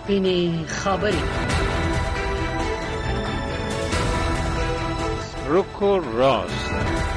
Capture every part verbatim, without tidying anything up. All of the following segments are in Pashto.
سپینې خبرې. رکو راست.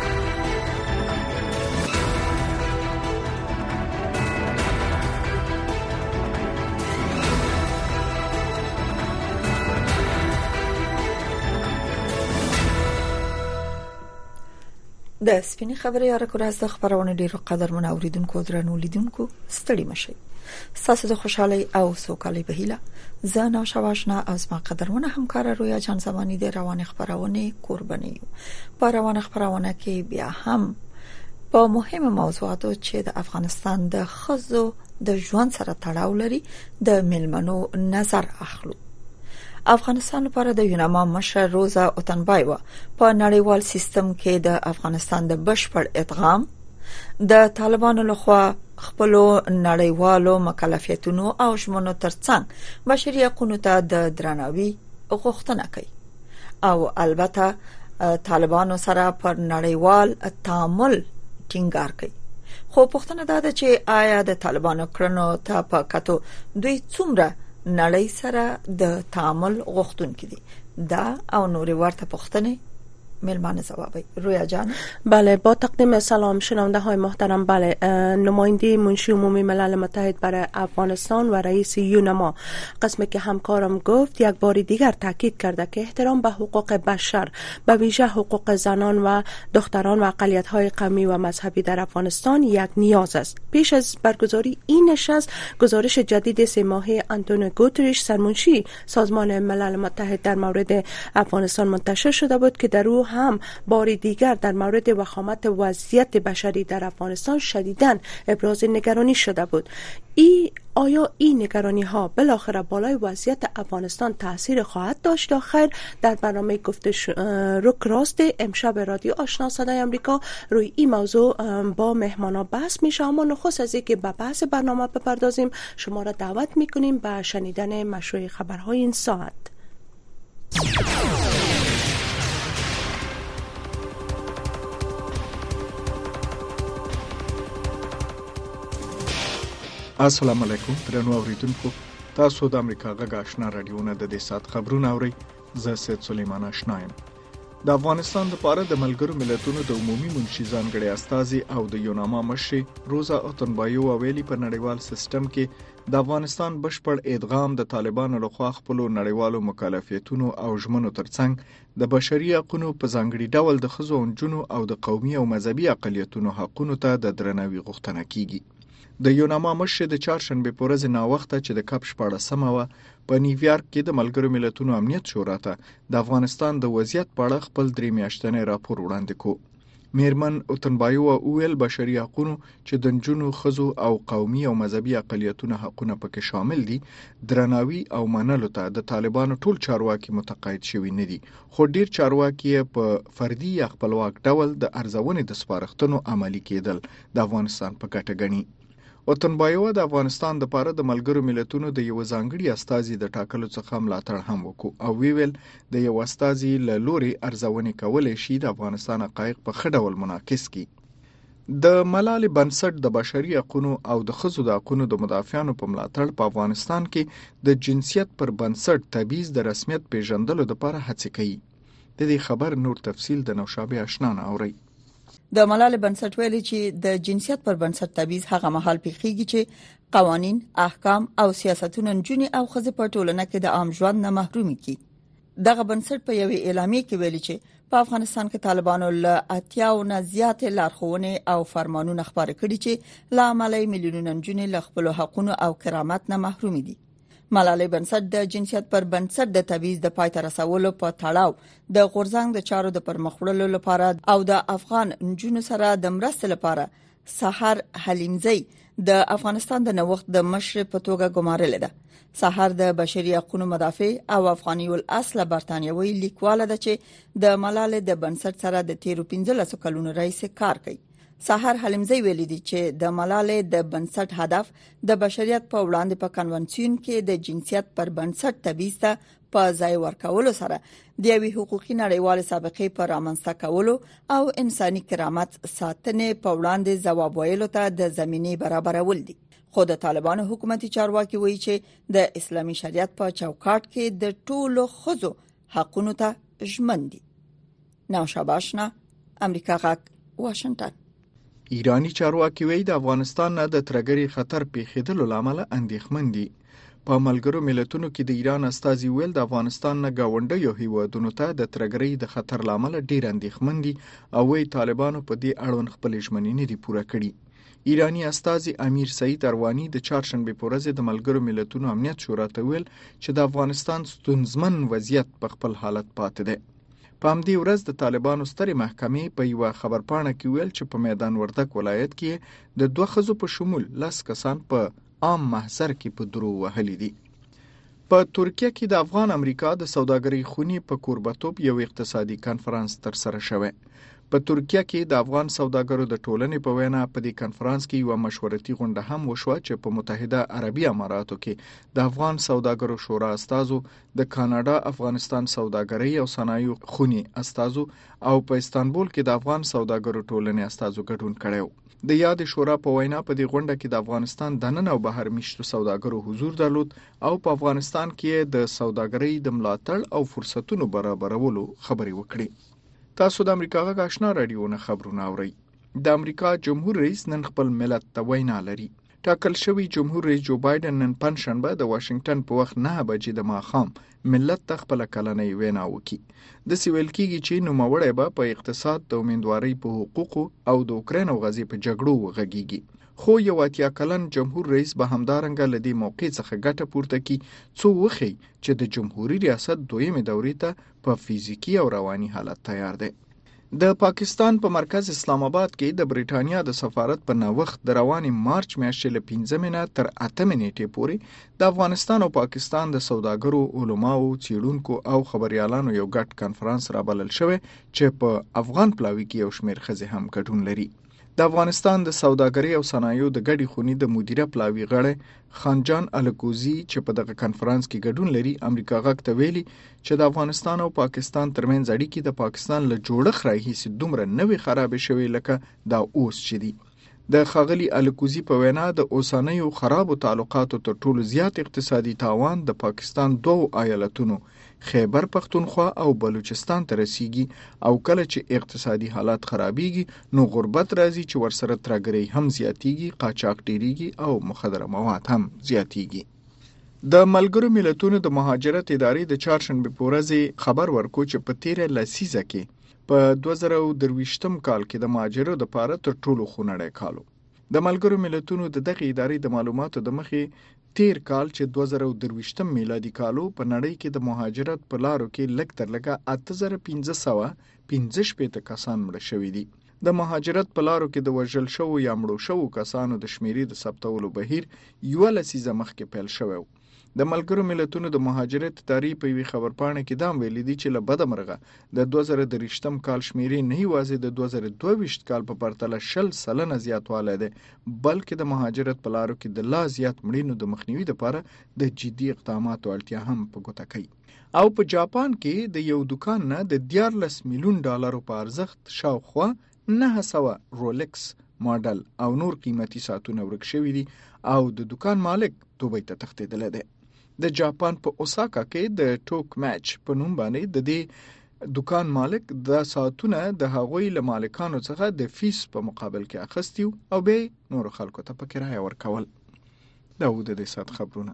د سپینې خبرې یا راکوراز د خبرونه ډیرو قدرمن اوریدونکو درنو لیدونکو ستړي مشي. ساسو د خوشحالي او سوکالي په هیله زه شواشنا از ما قدرمن همکار رویا جان زمانی د روان خبرونه قرباني یو. په روان خبرونه کې بیا هم په مهمه موضوعاتو چې د افغانستان د خزو د ژوند سره تړاو لري د ملمنو نظر اخلو. افغانستان لپاره د یوناما مشر روزا اوتنبایوا په نړیوال سیستم کې د افغانستان د بشپړ ادغام د طالبانو لخوا خپل نړیوالو مکلفیتونو او ژمنو ترڅنګ بشري حقوقو ته د درناوي غوښتنه کوي او البته طالبانو سره پر نړیوال تعامل ټینګار کوي. خو پوښتنه دا ده چې آیا د طالبانو کړنو ته په کتو دوی څومره نړۍ سره د تعامل غوښتونکي دي؟ دا او نورې ورته پوښتنې ملمان جوابی. رویا جان. بله، با تقدیم سلام شنونده های محترم. بله، نماینده منشی عمومی ملل متحد برای افغانستان و رئیس یونما قسمی که همکارم گفت یک بار دیگر تاکید کرده که احترام به حقوق بشر به ویژه حقوق زنان و دختران و اقلیت های قومی و مذهبی در افغانستان یک نیاز است. پیش از برگزاری این نشست گزارش جدید سه ماهه آنتونیو گوتریش سرمنشی سازمان ملل متحد در مورد افغانستان منتشر شده بود که در او هم بار دیگر در مورد وخامت وضعیت بشری در افغانستان شدیداً ابراز نگرانی شده بود. ای آیا این نگرانی ها بالاخره بالای وضعیت افغانستان تاثیر خواهد داشت یا خیر؟ در برنامه گفته ش... رک راست امشب رادیو آشنا صدای آمریکا روی این موضوع با مهمانا بحث میشه. اما نخست از اینکه به بحث برنامه بپردازیم شما را دعوت میکنیم به شنیدن مشروع خبرهای این ساعت. السلام علیکم درنو اوریدونکو، تاسو د امریکا غږ آشنا رادیو نه د دې سات خبرونه اورئ. زه سید سلیمان آشنا یم. د افغانستان لپاره د ملګرو ملتونو د عمومي منشي ځانګړي استازي او د یوناما مشر روزا اوتنبایوا ویلي په نړیوال سیستم کې د افغانستان بشپړ ادغام د طالبانو لخوا خپل نړیوالو مکلفیتونو او ژمنو ترڅنګ د بشري حقوقو په ځانګړي ډول د ښځو او نجونو او د قومي او مذهبي اقلیتونو حقوقو ته د درناوي غوښتنه کیږي. د یوناما مشر د چهارشنبه په ورځ نا وخته چې د کپ شپاړسمه و په نیویارک کې د ملګرو ملتونو امنیت شورا ته د افغانستان د وضعیت په اړه خپل درې میاشتنی راپور وړاندې کو. میرمن اوتنبایوا ویل بشري حقوقو چې د نجونو، ښځو او قومي او مذهبي اقلیتونو حقونه پکې شامل دي درناوي او منلو ته د طالبانو ټول چارواکي متقاعد شوي نه دي، خو ډیر چارواکي په فردي یا خپلواک ډول د ارزونې د سپارښتنو عملي کېدل د افغانستان په ګټه ګڼي. اوتنبایوا د افغانستان د لپاره د ملګرو ملتونو د یو ځانګړي استازي د ټاکلو څخه ملاتړ هم وکړ او ویل د یو استازي له لوري ارزونې کولای شي د افغانستان حقایق په ښه ډول منعکس کړي. د ملالۍ بنسټ د بشري حقوقو او د ښځو د حقوقو د مدافعانو په ملاتړ په افغانستان کې د جنسیت پر بنسټ تبعیض د رسمیت پیژندلو لپاره هڅه کوي. د دې خبر نور تفصیل د نوشابه آشنا نه اوري. د ملالۍ بنسټ ویلي چې د جنسیت پر بنسټ تبعیض هغه مهال پیښیږي چې قوانین، احکام او سیاستونه نجونې او ښځې په ټولنه کې د عام ژوند نه محرومي کړي. دغه بنسټ په یوې اعلامیه کې ویلي چې په افغانستان کې طالبانو له اتیاو نه زیاتې لارښوونې او فرمانونه خپاره کړي چې لا عملي میلیونونه نجونې له خپل حقوقو او کرامت نه محروم دي. ملالۍ بنسټ د جنسیت پر بنسټ د تبعیض د پای ته رسولو په تړاو د غورځنګ د چارو د پرمخ وړلو لپاره او د افغان نجونو سره د مرستې لپاره سحر حلیمزی د افغانستان د نوښت د مشر په توګه ګمارل ده. سحر د بشري حقوقو مدافع او افغاني الاصل برتانیوي لیکواله ده چې د ملالۍ د بنسټ سره د تیرو پنځلسو کلونو رئیس کار کوي. سحر حلیمزی ویلي دی چې د ملالۍ د بنسټ هدف د بشریت په وړاندې په کنونسیون کې د جنسیت پر بنسټ تبعیض ته په ځای ورکولو سره د یوې حقوقي نړیوال سابقې پر رامنځته کولو او انساني کرامت ساتنې په وړاندې ځواب ویلو ته د زمینه برابرول دي. خو د طالبانو حکومتي چارواکي وایي چې د اسلامي شریعت په چوکاټ کې د ټولو ښځو حقونو ته ژمن دي. نوشا باشنا، امریکا غاک، واشنگټن. ایرانی چارواکي وایي د افغانستان نه د ترګری خطر پیښېدلو لامل اندېښمن دي. په ملګرو ملتونو کې د ایران استازي ویل د افغانستان نه گاونډیو هیوادونو ته د ترګری د خطر لامل ډیر اندېښمن دي او وایي طالبانو په دې اړوند خپل ژمنې نه دي پوره کړې. ایرانی استازي امیر سعید اروانی د چهارشنبه په ورځ د ملګرو ملتونو امنیت شورا ته ویل چې د افغانستان ستونزمن وضعیت په خپل حالت پاتې دی. په همدې ورځ د طالبانو سترې محکمې په یو خبرپاڼه کې ویل چې په میدان وردګ ولایت کې د دوه ښځو په شمول لس کسان په عام محضر کې په درو وهلي دي. په ترکیه کې د افغان امریکا د سوداګرۍ خونې په کوربتوب یو اقتصادي کنفرانس ترسره شوی. په ترکیه کې د افغان سوداګرو د ټولنې په وینا په دې کنفرانس کې یو مشورتي غونډه هم وشوه چې په متحده عربي اماراتو کې د افغان سوداګرو شورا استازو، د کاناډا افغانستان سوداګرۍ او صنایع خونې استازو او په استانبول کې د افغان سوداګرو ټولنې استازو ګډون کړی. د یاد شورا په وینا په دې غونډه کې د افغانستان د نن او بهر میشتو سوداګرو حضور درلود او په افغانستان کې د سوداګرۍ د ملاتړ او فرصتونو برابرولو خبرې وکړي. تاسو د امریکا غږ آشنا رادیو نه خبرونه اورئ. د امریکا جمهور رئیس نن خپل ملت ته وینا لري. ټاکل شوی جمهور رئیس جو بایدن نن پنځشنبه د واشنگټن په وخت نه بجې د ماښام ملت ته خپل کلنۍ وینا وکړي. د سیویل کېږي چې نوموړی به په اقتصاد، د امیندوارۍ په حقوقو او د اوکراین او غزې په جګړو وغږیږي. خو یو اتیا کلن جمهور رئیس به همدارنګه له دې موقع څخه ګټه پورته کړي څو وښیي چې د جمهوریت ریاست دویمې دورې ته په فزیکی او رواني حالت تیار دی. د پاکستان په مرکز اسلام آباد کې د بریټانیا د سفارت په نوښت د روانې مارچ میاشتې له پنځمې نه تر اتمې نیټې پورې د افغانستان او پاکستان د سوداګرو، علماو، څېړونکو او خبريالانو یو ګډ کنفرانس رابلل شوی چې په افغان پلاوي کې یو شمېر ښځې هم ګډون لري. د افغانستان د سوداګرۍ او صنایعو د ګډې خونې د مدیره پلاوي غړی خانجان الکوزي چې په دغه کنفرانس کې ګډون لري امریکا غږ ته ویلي چې د افغانستان او پاکستان ترمنځ اړیکې د پاکستان له جوړښت راهیسې دومره نوې خرابې شوې لکه دا اوس چې دي. د ښاغلي الکوزي په وینا د اوسنیو خرابو تعلقاتو تر ټولو زیات اقتصادي تاوان د پاکستان دوو ایالتونو خیبر پختونخوا او بلوچستان ته رسیږي او کله چې اقتصادي حالات خرابېږي نو غربت راځي چې ورسره ترګرۍ هم زیاتېږي، قاچاق ډېرېږي او مخدره مواد هم زیاتېږي. د ملګرو ملتونو د مهاجرت ادارې د چهارشنبه په ورځ خبر ورکو چې په تیره لسیزه کې په دوه زره درویشتم کال کې د مهاجرو د پاره تر ټولو خونړی کالو. د ملګرو ملتونو د دغه ادارې د معلوماتو د مخې تیر کال چې دوه زره درویشتم میلادي کالو په نړۍ کې د مهاجرت په لارو کې لږ تر لږه اته زره پنځه سوه پنځه شپېته کسان مړه شوي دي. د مهاجرت په لارو کې د وژل شوو یا مړو شوو کسانو د شمیرې د ثبتولو بهیر یوه لسیزه مخکې پیل شوی و. د ملګرو ملتونو د مهاجرت ادارې په یوې خبرپاڼه کې دا هم ویلي دي چې له بده مرغه د دوه زره درویشتم کال شمیرې نه یوازې د دوه زره دوه ویشت کال په پرتله شل سلنه زیاتوالی دی بلکې د مهاجرت په لارو کې د لا زیات مړینو د مخنیوي لپاره د جدي اقداماتو اړتیا هم په ګوته کوي. او په جاپان کې د یو دکان نه د دیارلس میلیون ډالرو په ارزښت شاوخوا نه سوه رولکس ماډل او نور قیمتي ساعتونه ورک شوي دي او د دکان مالک دوبۍ ته تښتېدلی دی. د جاپان په اوساکا کې د ټوک میچ په نوم باندې د دې دکان مالک د ساعتونه د هغوی له مالکانو څخه د فیس په مقابل کې اخیستي او به نور خلکو ته په کرایه ورکول. دا و د دې ساعت خبرونه.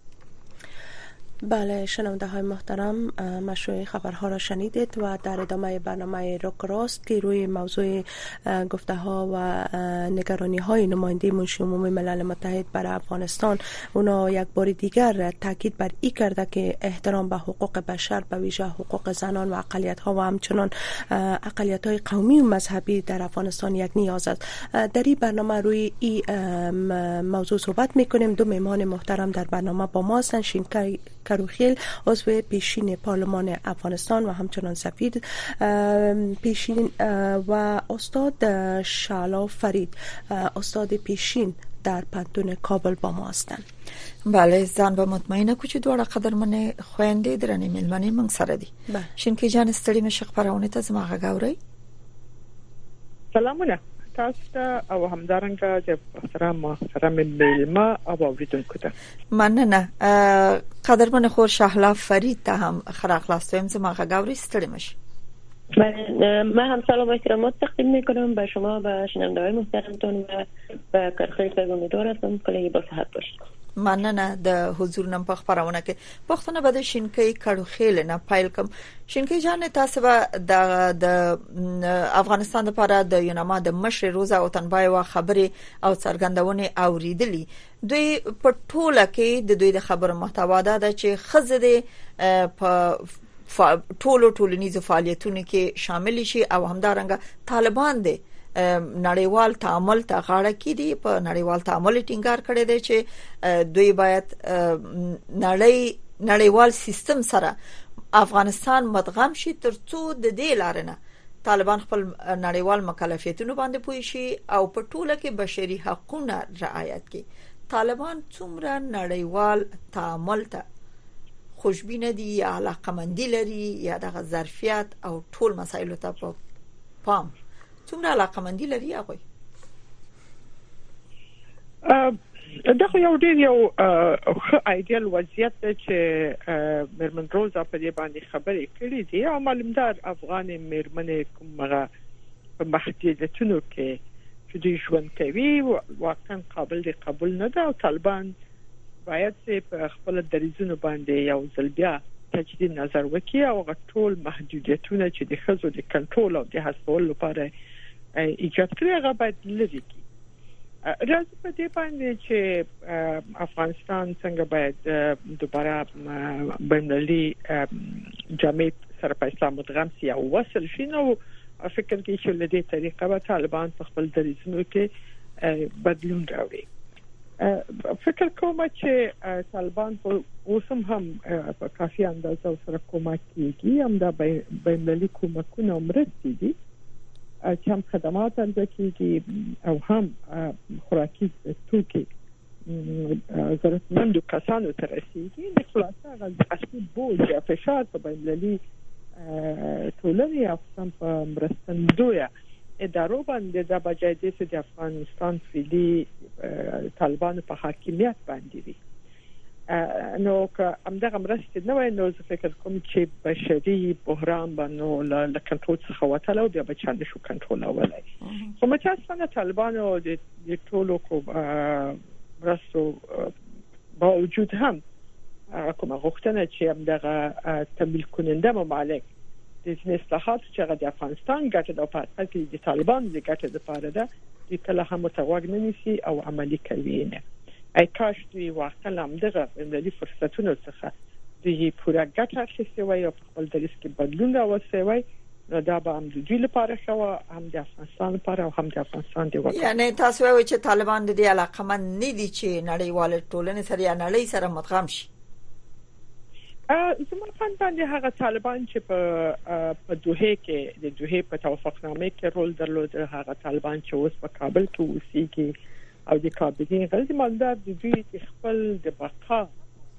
بله شنونده های محترم، مشروع خبرها را شنیدید و در ادامه برنامه روک راست که روی موضوع گفته ها و نگرانی های نماینده منشی عمومی ملل متحد برای افغانستان اونا یک بار دیگر تاکید بر این کرده که احترام به حقوق بشر به ویژه حقوق زنان و اقلیت ها و همچنان اقلیت های قومی و مذهبی در افغانستان یک نیاز است. در این برنامه روی این موضوع صحبت میکنیم. دو مهمان محترم در برنامه با ما هستند: شینکای کروخیل عضو پیشین پارلمان افغانستان و همچنان سفیر پیشین و استاد شعلا فرید استاد پیشین در پانتون کابل با ما هستند. بله، ځان به مطمئنه کو چې دوړه قدرمنه خويندې درنې ملمنې موږ سره دي. شینکي جان ستړي مشه خبرونه ته زما غاوري. سلامونه تاسو ته او همدارنګه د محترم محترم میلمه او اوریدونکو ته مننه. قدرمن خور شهلا فرید ته هم خراخلاستویم زما غاوری ستړي مش. من هم سلام و احترامات تقدیم میکنم به شما و شنونده‌های محترمتون و به کارخیل امیدوار هستم که با صحت باشید. مننه د حضور نن په خبرونه کې پښتون به د شینکې کړو خېل نه پایل کوم. شینکې جان تاسو به د افغانستان لپاره د یوناما د مشر روزا او تنبای و خبري او څرګندونه اوریدلې. دوی په ټوله کې د دوی د خبرو محتوا ده چې خزه په ټولو ټولنیزو فعالیتونو کې شامل شي او همدارنګه طالبان دي نړیوال تعامل ته غاړه کړي. په نړیوال تعامل ټینګار کړي دي چې دوی باید نړۍ نړیوال سیستم سره افغانستان مدغم شي ترڅو د دې لارنه طالبان خپل نړیوال مکلفیتونو باندې پوي شي او په ټوله کې بشري حقوقونه رعایت کړي. طالبان څومره نړیوال تعامل ته خوشبینه دي یا علاقمندي لري یا دغه ظرفیت او ټول مسایلو ته په پام څومره علاقمندي لري هغه؟ دغه یو ډیر یو ښه ایډیال وضعیت چې مرمن روزا په دې باندې خبرې کړې دي او معلومدار افغان مرمن کومه په محدودیتونو کې چې دوی ژوند کوي واقعا قابل د قبول نه ده او طالبان باید په خپل دریزونو باندې یو ځل بیا تجدید نظر وکړي او ټول محدودیتونه چې د خزو د کنټرول او د حسول لپاره ایجاد کړي هغه باید لري کی. راځي په دې باندې چې افغانستان څنګه باید دوباره بینالمللي جامعه سره په اسلام مدغم سي او وصل شي. نو فکر کوي چې له دې طریقه به طالبان په خپل دریزونو کې بدلون راوړي. فکر کوم چې طالبان په اوسم هم په کافي اندازه سره کومک کوي هم دا بینالمللي کومکونه مرستې دي چې هم خدمات ورکړي او هم خوراکي توکي ضرورتمندو کسانو ته رسیږي. د خلاصه هغه اصلي بوج یا فشار په بینالمللي ټولنې او هم په مرستندویه ادارو باندې د بجایدې چې د افغانستان فعلی طالبان په حاکمیت باندې دي. نو که همدغه مرستې نه وای نو زه فکر کوم چې بشري بحران باندې له کنټرول څخه وتل او بیا به چانه شو کنټرول اولای. خو متاسفانه طالبان د ټولو کو مرستو با وجود هم کومه غوښتنه چې همدغه تمویل کننده ممالک د اصلاحات چې هغه د افغانستان ګټه د پاتې کې د طالبان د ګټه لپاره ده د کله هم متوجه نه نشي او عملی کوي نه. ای کاش دوی واقعا هم دغه ملي فرصتونو څخه د پوره ګټه اخیستي وای او خپل دریس کې بدلون راوستي وای نو دا به هم د دوی لپاره خو هم د افغانستان لپاره او هم د افغانستان د وګړو. یعنی تاسو وایئ چې طالبان د دې علاقمند نه دي چې نړیوال ټولنې سره یا نړۍ سره مدغم شي؟ زموږ په باندې هغه طالبان چې په په دوحه کې د دوحه په توافقنامه کې رول درلود هغه طالبان چې اوس په کابل کې اوسېږي او د کابینې غړي مالدار د دوی خپل د بقا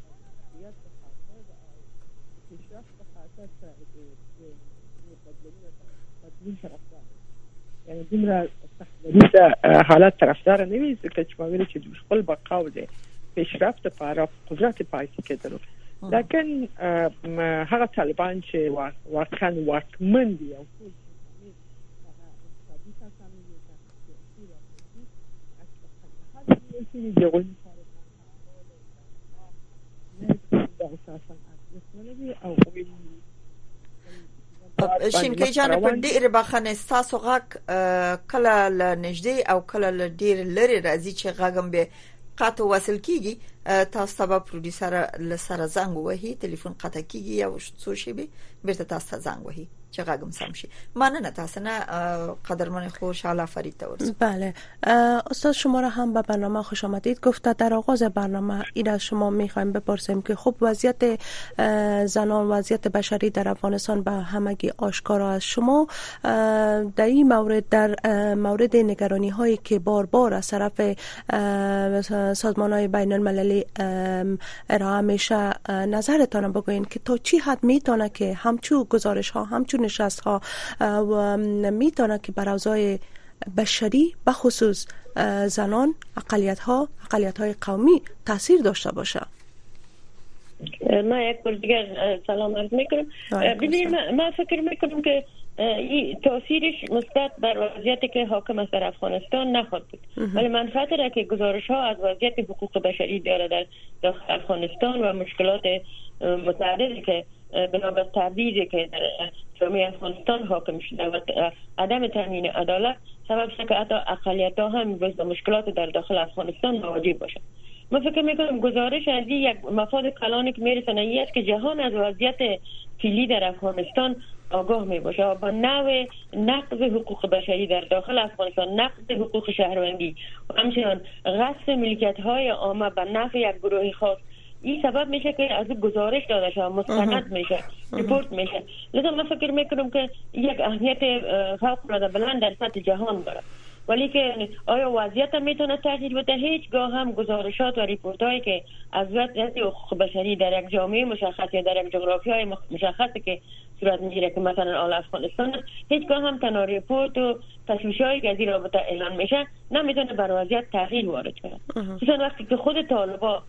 یعنی دمره تخلیص حالات طرفدار نه وي ځکه چې موږ چې د خپل بقا او د پیشرفت لپاره قدرت پاتې کېدل. لکن هغه طالبان چې واقعا واکمن دي او ټول شینکې جان په ډېر بخنه تاسو غاک کله ل نږدې او کله ل ډېر لري راځي چې غاګم به قطع وصل کیږي. تاسو سبا پروډوسر لسره زنګ وهي ټلیفون قطع کیږي یا څه شي به بیرته تاسو زنګ وهي چې غاګم سم شي. مننه تاسو نه قدرمن خوشحال فرید تورس. بله استاد شما را هم به برنامه خوش آمدید. گفته در آغاز برنامه این از شما میخوایم بپرسیم که خب وضعیت زنان وضعیت بشری در افغانستان به همگی آشکارا است. شما در این مورد در مورد نگرانی هایی که بار بار از طرف سازمان های بین المللی ارائه میشه نظرتان بگوین که تا چی حد میتونه که همچون گزارش ها همچون نشست ها میتونه که بر اوضاع بشری به خصوص زنان، اقلیت ها، اقلیت های قومی تاثیر داشته باشه؟ ما یک بار دیگر سلام عرض میکنم. ببینید من فکر میکنم که این تاثیرش مثبت بر وضعیتی که حاکم است در افغانستان نخواهد بود، ولی منفعت را که گزارش ها از وضعیت حقوق بشری داره در داخل افغانستان و مشکلات متعددی که بنابر تبعیضی که در جامعه افغانستان حاکم شده و عدم تامین عدالت سبب شده که حتی اقلیت ها هم به مشکلات در داخل افغانستان مواجه باشند. من فکر میکنم گزارش از یک مفاد کلانی که میرسونه این است که جهان از وضعیت فعلی در افغانستان آگاه می باشه و با نوع نقض حقوق بشری در داخل افغانستان، نقض حقوق شهروندی و همچنان غصب ملکیت های عامه به نفع یک گروه خاص، این سبب میشه که از گزارش داده شود، مستند میشه، ریپورت میشه. لذا من فکر میکنم که یک اهمیت فوق العاده بلند در سطح جهان داره. ولی که آیا وضعیت میتونه تغییر بده؟ هیچگاه هم گزارشات و ریپورت هایی که از وضعیت حقوق بشری در یک جامعه مشخص یا در یک جغرافیای مشخصی که صورت میگیره که مثلا آل افغانستان، هیچگاه هم تنها ریپورت و تشویش‌هایی که از این رابطه اعلان میشه نمیتونه بر وضعیت تغییر وارد کنه. خصوصا وقتی که خود طالبان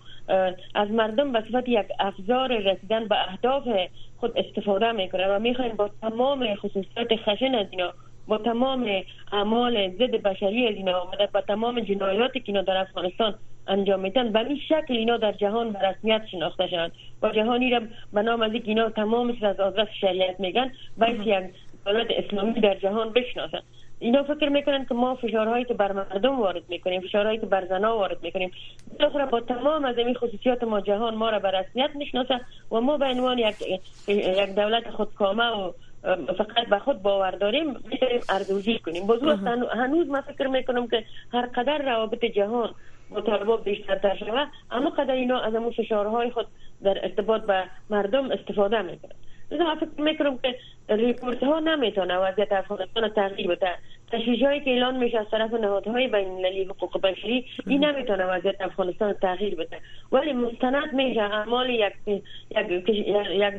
از مردم به صفت یک افزار رسیدن به اهداف خود استفاده میکنه و میخواین با تمام خصوصیات خشن از اینا، با تمام اعمال ضد بشری از اینا و با تمام جنایاتی که اینا در افغانستان انجام میدن به این شکل اینا در جهان به رسمیت شناخته شدن و جهانی را به نام از اینکه اینا تمامش از آدرس شریعت میگن باید یک دولت اسلامی در جهان بشناسن. اینا فکر میکنن که ما فشارهایی که بر مردم وارد میکنیم، فشارهایی که بر زنها وارد میکنیم، بالاخره با تمام از این خصوصیات ما جهان ما را به رسمیت میشناسه و ما به عنوان یک یک دولت خودکامه و فقط به خود باور داریم میتونیم ارزیابی کنیم. بازو هنوز من فکر میکنم که هر قدر روابط جهان با طالبان بیشتر شده اما قدر اینا از همون فشارهای خود در ارتباط به مردم استفاده میکنن. لذا من فکر میکنم که ریپورت ها نمیتونه وضعیت افغانستان تغییر بده. تشویش‌هایی که اعلان میشه از طرف نهادهای بین‌المللی حقوق بشری این نمیتونه وضعیت افغانستان تغییر بده، ولی مستند میشه اعمال یک یک یک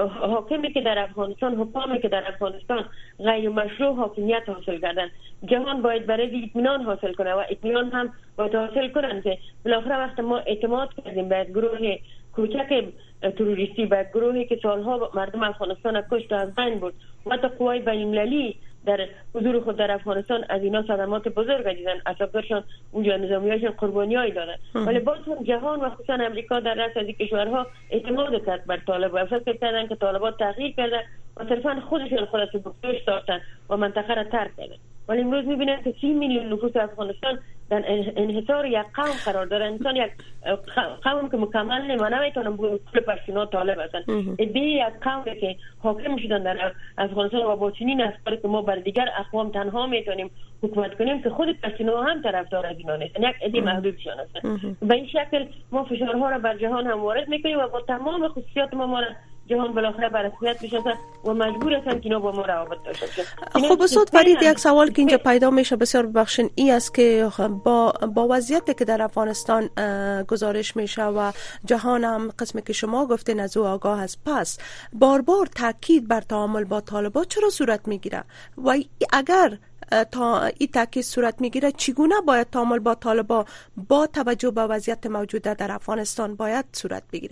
حاکمی که در افغانستان، حکامی که در افغانستان غیر مشروع حاکمیت حاصل کردن. جهان باید برای اطمینان حاصل کنه و اطمینان هم باید حاصل کنن که بالاخره وقت ما اعتماد کردیم به گروه کوچک تروریستی، به گروهی که سالها مردم افغانستان کشت و از بین بود و حتی قوای بین‌المللی در حضور خود در افغانستان از اینا صدمات بزرگ دیدن، اساکرشان اونجا نظامیاشون قربانیایی دادن، ولی باز هم جهان و خصوصا امریکا در رأس از کشورها اعتماد کرد بر طالبان. فکر کردن که طالبان تغییر کردن و صرفا خودشون خودشون بکشش داشتن و منطقه را ترک کردن. ولی امروز میبینن که سی میلیون نفوس افغانستان در انحصار یک قوم قرار داره. انسان یک قوم که مکمل نیست و نمیتونن پول پشتونا طالب هستن. ادعای یک قومی که حاکم شدن در افغانستان و با چنین افکاری که ما بر دیگر اقوام تنها میتونیم حکومت کنیم که خود پشتونا هم طرفدار از اینا نیستن، یک عده محدودشان هستن. به این شکل ما فشارها را بر جهان هم وارد میکنیم و با تمام خصوصیات ما ما جهان بالاخره بر رسمیت میشناسه و مجبور هستن که اینا با ما روابط داشته باشن. خب استاد فرید، یک سوال که اینجا پیدا میشه بسیار ببخشین این است که با با وضعیتی که در افغانستان گزارش میشه و جهان هم قسمی که شما گفتین از او آگاه است، پس بار بار تاکید بر تعامل با طالبان چرا صورت میگیره و اگر تا این تاکید صورت میگیره چگونه باید تعامل با طالبان با توجه به وضعیت موجوده در افغانستان باید صورت بگیره؟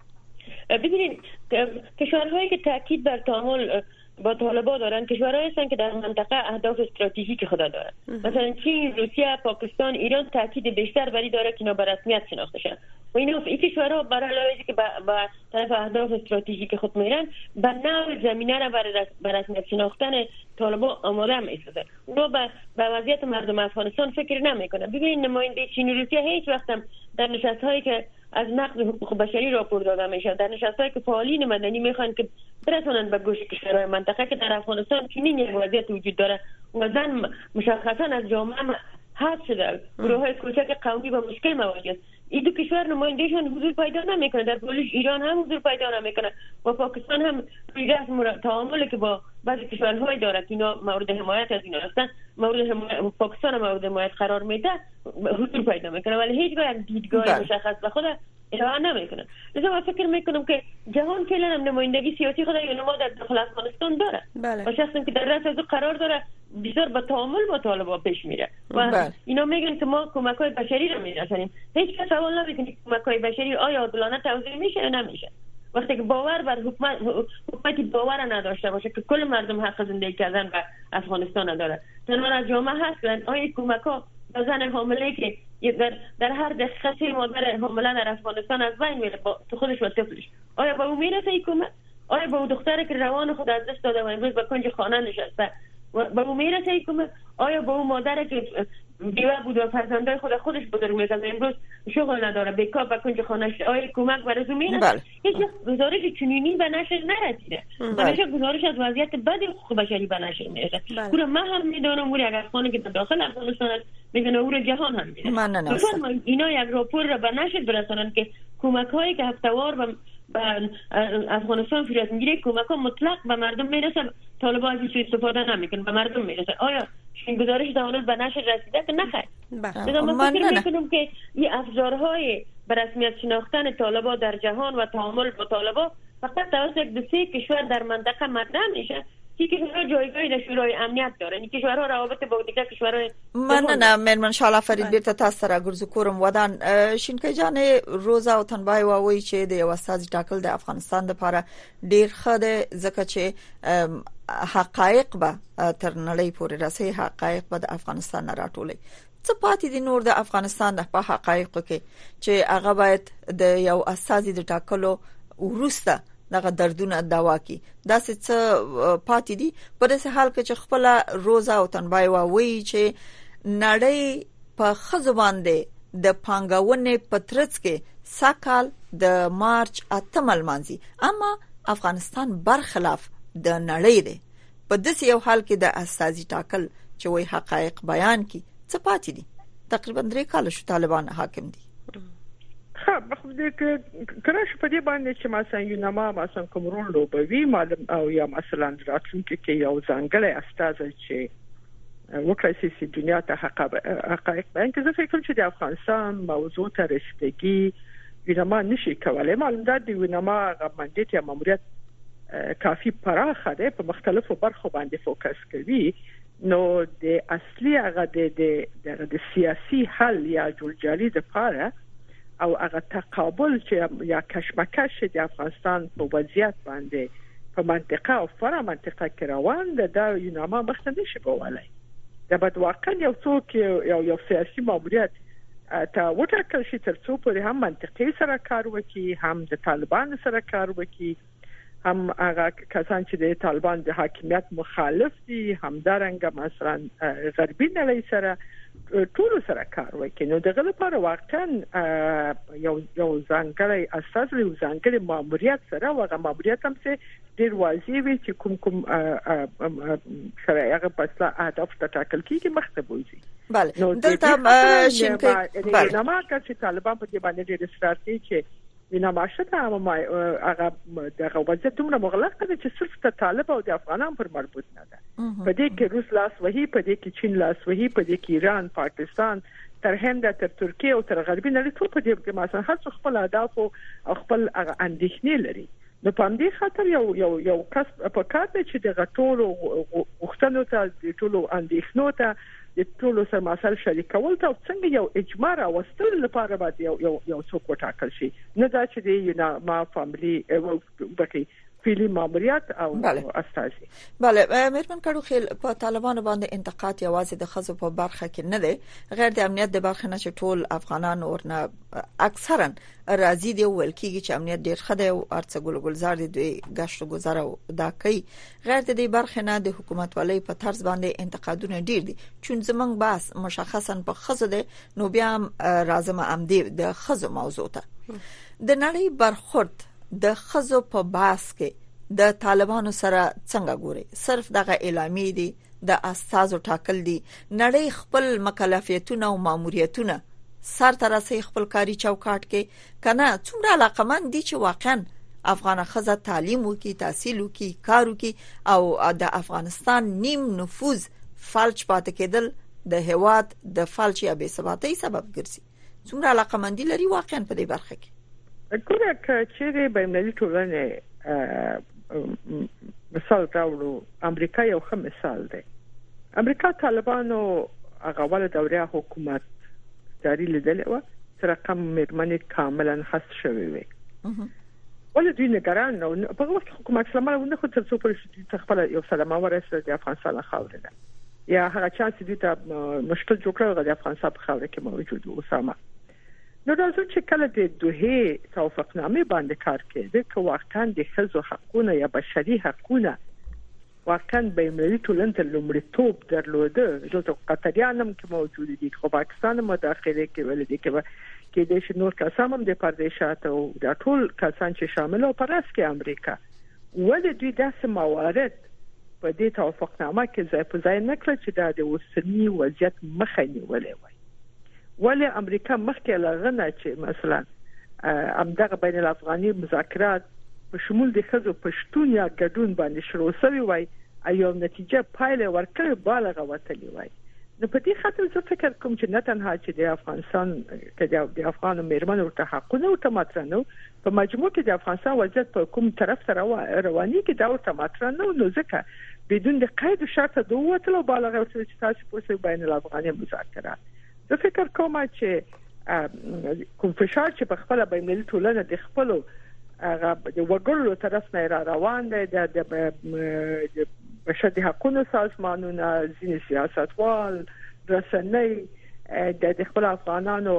ببینید کشورهایی که تاکید بر تعامل با طالبان دارن کشورهایی هستن که در منطقه اهداف استراتژیک خود دارن. مثلا چین، روسیه، پاکستان، ایران تاکید بیشتر بری داره که اینا به رسمیت شناخته شن و اینا این کشورها برای علاوه که با طرف اهداف استراتژیک خود میرن به نوع زمینه را برای رسمیت شناختن طالبان آماده میسازن. اونا به وضعیت مردم افغانستان فکر نمیکنن. ببینید نماینده چین و روسیه هیچ وقت در نشست‌هایی که از نقض حقوق بشری راپور داده میشه، در نشست‌هایی که فعالین مدنی میخوان که برسونن به گوش کشورهای منطقه که در افغانستان چنین یک وضعیت وجود داره و زن مشخصا از جامعه حذف شده، گروه‌های کوچک قومی با مشکل مواجه است. این دو کشور نمایندگیشون حضور پیدا نمیکنه. در پولیس ایران هم حضور پیدا نمیکنه و پاکستان هم پیدا تعاملی که با بعضی کشورهای داره که اینا مورد حمایت از اینا هستن، مورد حمایت پاکستان مورد حمایت قرار میده، حضور پیدا میکنه ولی هیچگاه یک دیدگاه مشخص به خود ارائه نمیکنه. لذا من فکر میکنم که جهان فعلا هم نمایندگی سیاسی خود یا نما در داخل افغانستان داره بله. و شخصی که در رأس از قرار داره بسیار با تعامل با طالبان پیش میره و اینا میگن که ما کمک‌های بشری رو میرسونیم. هیچ کس سوال نمیکنه کمک‌های بشری آیا عادلانه توزیع میشه یا نمیشه. وقتی که باور بر حکومت حکومتی باور نداشته باشه که کل مردم حق زندگی کردن و افغانستان نداره، تنها از جامعه هست آیا کمک‌ها به زن حامله که در, در هر دقیقه سه مادر حامله در افغانستان از بین میره با تو خودش و طفلش، آیا به اون میرسه کمک؟ آیا به اون دختری که روان خود از دست داده و امروز به کنج خانه نشسته به اون میرسه کمک؟ آیا به اون مادر که بیوه بود و فرزندای خود خودش بزرگ میکنه امروز شغل نداره بیکار به کنج خانه آیا کمک برای اون میرسه؟ هیچ گزارش چنینی به نشر نرسیده. همیشه گزارش از وضعیت بد حقوق بشری به نشر میرسه. اون من هم میدونم اون اگر خانه که داخل افغانستان میگن اون جهان هم میره. من نه اینا یک راپور را به نشر برسونن که کمک هایی که هفتهوار به افغانستان صورت میگیره کمک ها مطلق به مردم میرسه، طالبان از این استفاده نمیکنن به مردم میرسه. آیا این گزارش دانش به نشر رسیده که نخیر؟ بله من فکر میکنم که این افزارهای به رسمیت شناختن طالبان در جهان و تعامل با طالبان فقط توسط یک دو سه کشور در منطقه مطرح میشه. این کشورها جایگاهی در شورای امنیت دارن. این کشورها روابط با دیگر کشورهای من نه من من شاله فرید بیرته تاسو را ګرځو کوم ودان شینکې جان روزا او تنبای واوي چې د یو استاد ټاکل د افغانستان لپاره ډیر خده ځکه چې حقایق به تر نړۍ پورې رسي، حقایق به د افغانستان راټولي. څه پاتې دي نور د افغانستان د په حقایقو کې چې هغه باید د یو استاد د ټاکلو ورسته دغه دردونه دوا کی داسې څه پاتې دي په داسې حال کې چې خپل روزا او تنبای واوي چې نړۍ په خزو باندې د پانګونې پترڅ کې ساکال د مارچ اتمل مانځي، اما افغانستان برخلاف د نړۍ دی. په داسې یو حال کې د اساسي ټاکل چې وای حقایق بیان کی څه پاتې دي؟ تقریبا درې کال شو طالبان حاکم دي. خب خو دې کراش په دې باندې چې مثلا یونما مثلا کوم رول لوبوي معلوم او یا مثلا راتلونکي کې یو ځانګړی استاد چې وکړي چې دنیا ته حقایق بیان کړي. زه فکر کوم چې د افغانستان موضوع ته رسیدګي یونما نشي کولای. معلوم ده د یونما غوښتنې یا ماموریت کافي پراخه ده، په مختلفو برخو باندې فوکس کوي. نو د اصلي هغه د د سیاسي حل یا جوړجاړي لپاره او هغه تقابل چې یا کشمکش د افغانستان په وضعیت باندې په منطقه او فرع منطقه کې روان ده د یونما مخته نشي کولای. دا به واقعا یو څوک یو یو سیاسي ماموریت ته وټاکل شي تر څو پورې هم منطقي سره کار وکړي، هم د طالبان سره کار وکړي، هم هغه کسان چې د طالبان د حاکمیت مخالف دي، هم درنګ مثلا غربي نړۍ سره ټول سره کار وکړي. نو دغه لپاره واقعا یو یو ځانګړی اساس یو ځانګړی ماموریت سره هغه ماموریت هم څه ډیر واضح وي چې کوم کوم سره هغه پسله اهداف ټاکل کیږي مخته بوزي. بله دلته شینکې بله نو ما چې طالبان په دې باندې ډیر اصرار کوي چې وینا ماشته هم هغه دغه وضعیت دومره مغلق دی چې صرف ته طالب او د افغانان پر مربوط نه ده. په دې کې روس لاس وهي، په دې کې چین لاس وهي، په دې کې ایران، پاکستان، تر هند، تر ترکیه او تر غربي نړۍ ټول په دې کې مثلا هر څو خپل اهداف او خپل اندېښنې لري. نو په دې خاطر یو یو یو کس په کار دی چې د غټولو وختونو ته د ټولو اندېښنو ته د ټولو سره مسل شریکول ته څنګه یو اجماع راوستل لپاره باید یو یو یو څوک وټاکل شي. نه دا چې دی نه ما فاميلي وبکي فعلی ماموریت او استازي. بله مېرمن کډو خیل په طالبانو باندې انتقاد یوازې د خزو په برخه کې نه دی، غیر د امنیت د برخه نه چې ټول افغانان ورنه اکثرا راضي دي ول کېږي چې امنیت ډیر خده او ارڅ ګل ګلزار دي غشت گذار دا کوي. غیر د دې برخه نه د حکومت ولې په طرز باندې انتقادونه ډیر دي چون زمنګ باس مشخصا په خزو ده. نو بیا راځم امدی د خزو موضوع ته د نړۍ برخورد د خزو په باس کې د طالبانو سره څنګه ګوري؟ صرف دغه اعلامیه دي د استازو ټاکل دي، نړۍ خپل مکلفیتونه او ماموریتونه سر تر رسي خپل کاری چوکاټ کې کنه څومره علاقمند دي چې واقعا افغان خزه تعلیم وکي، تحصیل وکي، کار وکي او د افغانستان نیم نفوذ فلج پاتې کېدل د هواد د فلج یا بې ثباتۍ سبب ګرځي. څومره علاقمندي لري واقعا په دې برخه کې؟ ګوره چې د بینالمللي ټولنې مثال راوړو، امریکا یو ښه مثال دی. امریکا طالبانو هغه ول دوره حکومت جاری لیدل او چې رقم میرمنې کاملا حذف شوی وي. ولې دوی نگران نو په وخت حکومت اسلامي نه خو تر څو پر خپل یو سلام ورسره د افغانستان خاوره ده یا هغه چې دوی ته مشکل جوړ کړو د افغانستان په خاوره کې موجود اوسامه. نو راځو چې کله د دوه توافقنامه باندې کار کړي چې واقعا د ښځو حقوقونه یا بشري حقوقونه واقعا به ملي ټولنې ته لومړیتوب درلوده. دلته قطریان هم کې موجود دي، خو پاکستان مداخله کوي دي کې کې د شنور کسان هم د پردیشات او د ټول کسان چې شامل او پرس کې امریکا ولې دوی داسې موارد په دې توافقنامه کې ځای په ځای نه کړ چې د اوسنی وضعیت مخه نیولې وای. ولې امریکا مخکې لغنه چې مثلا امدغه بین الافغاني مذاکرات په شمول د خزو پښتون یا ګډون باندې شروع شوی وای ایو نتیجه پایله ورکړې بالغه وتلی وای. نو په دې خاطر زه فکر کوم چې نه تنها چې د افغانستان کې د افغان میرمنو ته حقونه او تماترنو په مجموع کې د افغانستان وضعیت په کوم طرف سره رواني کې دا او تماترنو نو ځکه بدون د قید شرط د وټلو بالغه او چې تاسو په بین الافغاني مذاکرات زه فکر کوم چې کوم فشار چې په خپل بین المللي ټولنه د خپل هغه د وګړو طرف نه را روان دی د بشري حقوقو سازمانونه ځینې سیاستوال رسنۍ د خپل افغانانو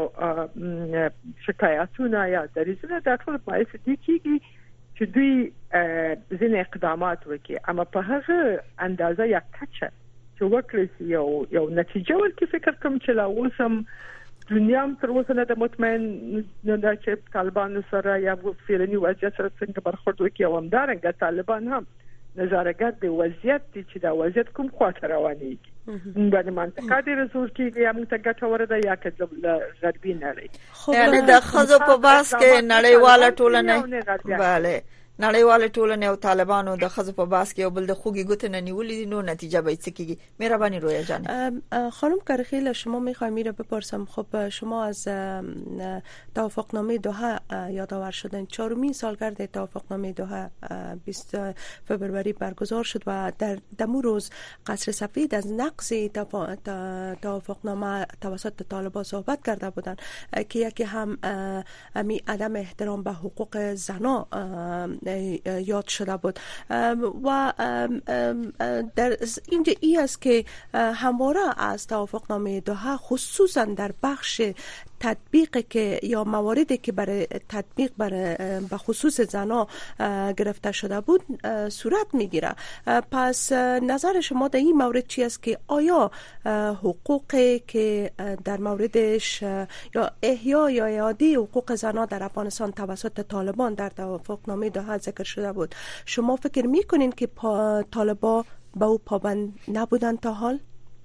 شکایتونه یا دریزونه د ټول په دې کې چې دوی ځینې اقدامات وکړي اما په هغه اندازه یا کچه چې وکړي یو یو نتیجه ورکړي. فکر کوم چې لا اوسم دنیا هم تر اوسه نه د مطمئن نه دا چې طالبان سره یا فعلي وضعیت سره څنګه برخورد وکړي او همدارنګه طالبان هم نظارګر د وضعیت چې دا وضعیت کوم خاطر رواني باندې منطقه د رسول کې یا موږ ته ګټوره ده یا که غربي نړۍ یعنی د خزو په باس کې نړیواله ټولنه bale نړیواله ټولنه او طالبانو د خزو په باس کې یو بل د خوګي ګوت نه نیولې نو نتیجه به څه کیږي. مهرباني رویا جان. خانم کرخیل شما میخوایم میره بپرسم خب شما از توافقنامه دوحه یادآور شدن. چهارمین سالگرد توافقنامه دوحه بیست فوریه برگزار شد و در دمو روز قصر سفید از نقض توافقنامه توسط طالبان صحبت کرده بودند که یکی هم امی عدم احترام به حقوق زنا یاد شده بود و در اینجا ای است که همواره از توافقنامه دوحه خصوصا در بخش تطبیق که یا مواردی که برای تطبیق برای به خصوص زنا گرفته شده بود صورت میگیره. پس نظر شما در این مورد چی است که آیا حقوقی که در موردش یا احیا یا اعاده حقوق زنا در افغانستان توسط طالبان در توافقنامه دوحه ذکر شده بود شما فکر میکنین که طالبان به او پابند نبودن تا حال؟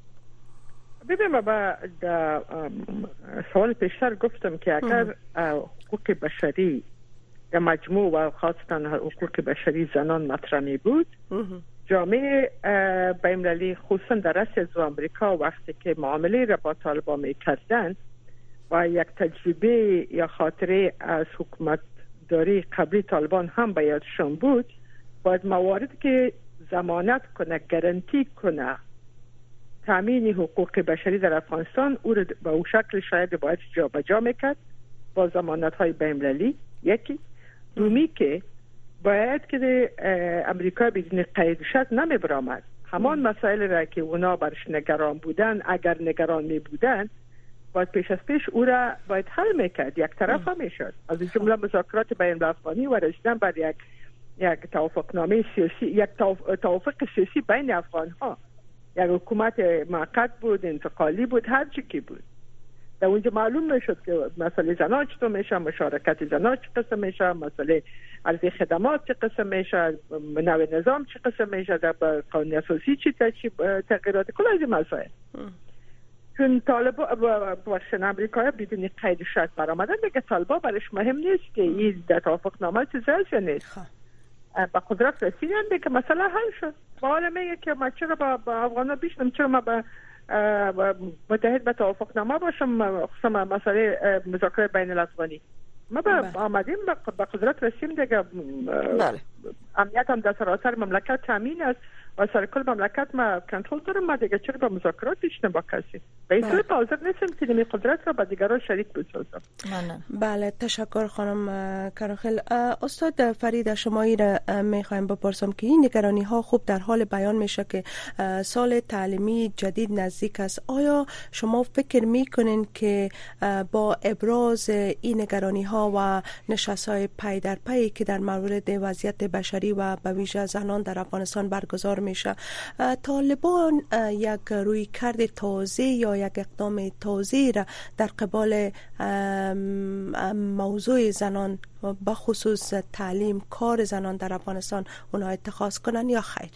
ببینم با در سوال پیشتر گفتم که اگر حقوق بشری در مجموع و خاصتا حقوق بشری زنان مطرح می بود جامعه بین‌المللی خصوصا در روسیه و آمریکا وقتی که معامله را با طالبان می کردن و یک تجربه یا خاطره از حکومت داری قبلی طالبان هم به یادشان بود باید موارد که ضمانت کنه گارانتی کنه تامین حقوق بشری در افغانستان او را به او شکل شاید باید جابجا میکرد با ضمانت‌های بین‌المللی. یکی دومی که باید که امریکا بدون قید شرط نمیبرامد همان مسائل را که اونا برش نگران بودن اگر نگران می بودن باید پیش از پیش او را باید حل میکرد. یک طرف هم میشد از جمله مذاکرات بین الافغانی و رسیدن بر یک یک توافقنامه سیاسی یک توافق سیاسی بین افغان ها. یک حکومت موقت بود انتقالی بود هر چی که بود در اونجا معلوم میشد که مسئله زنان چطور میشه مشارکت زنان چه قسم میشه مسئله عرضه خدمات چه قسم میشه نوع نظام چه قسم میشه در قانون اساسی چی تغییرات کل از این مسائل چون طالبان باشن امریکا بدون قید شرط برآمدن دیگه طالبان برش مهم نیست که این در توافقنامه چیزی نیست با قدرت رسیدن دیگه مسئله حل شد. حالا میگه که ما چرا با افغانا بیشتم چرا ما با متحد به توافقنامه باشم خصوصا مسئله مذاکره بین الافغانی ما با آمدیم با قدرت رسیم دیگه. امنیت هم در سراسر مملکت تامین است و سر کل مملکت ما کنترل دارم، ما دیگه چرا به مذاکرات بشینم با کسی؟ به این صورت حاضر نیستم که این قدرت را با دیگران شریک بسازم. بله تشکر خانم کاراخیل. استاد فرید شمایی را میخوایم بپرسم که این نگرانی ها خوب در حال بیان میشه که سال تعلیمی جدید نزدیک است. آیا شما فکر میکنین که با ابراز این نگرانی ها و نشست های پی در پی که در مورد وضعیت بشری و به ویژه زنان در افغانستان برگزار میشه، طالبان یک رویکرد تازه یا یک اقدام تازه را در قبال موضوع زنان با خصوص تعلیم کار زنان در افغانستان اونها اتخاذ کنن یا خیر؟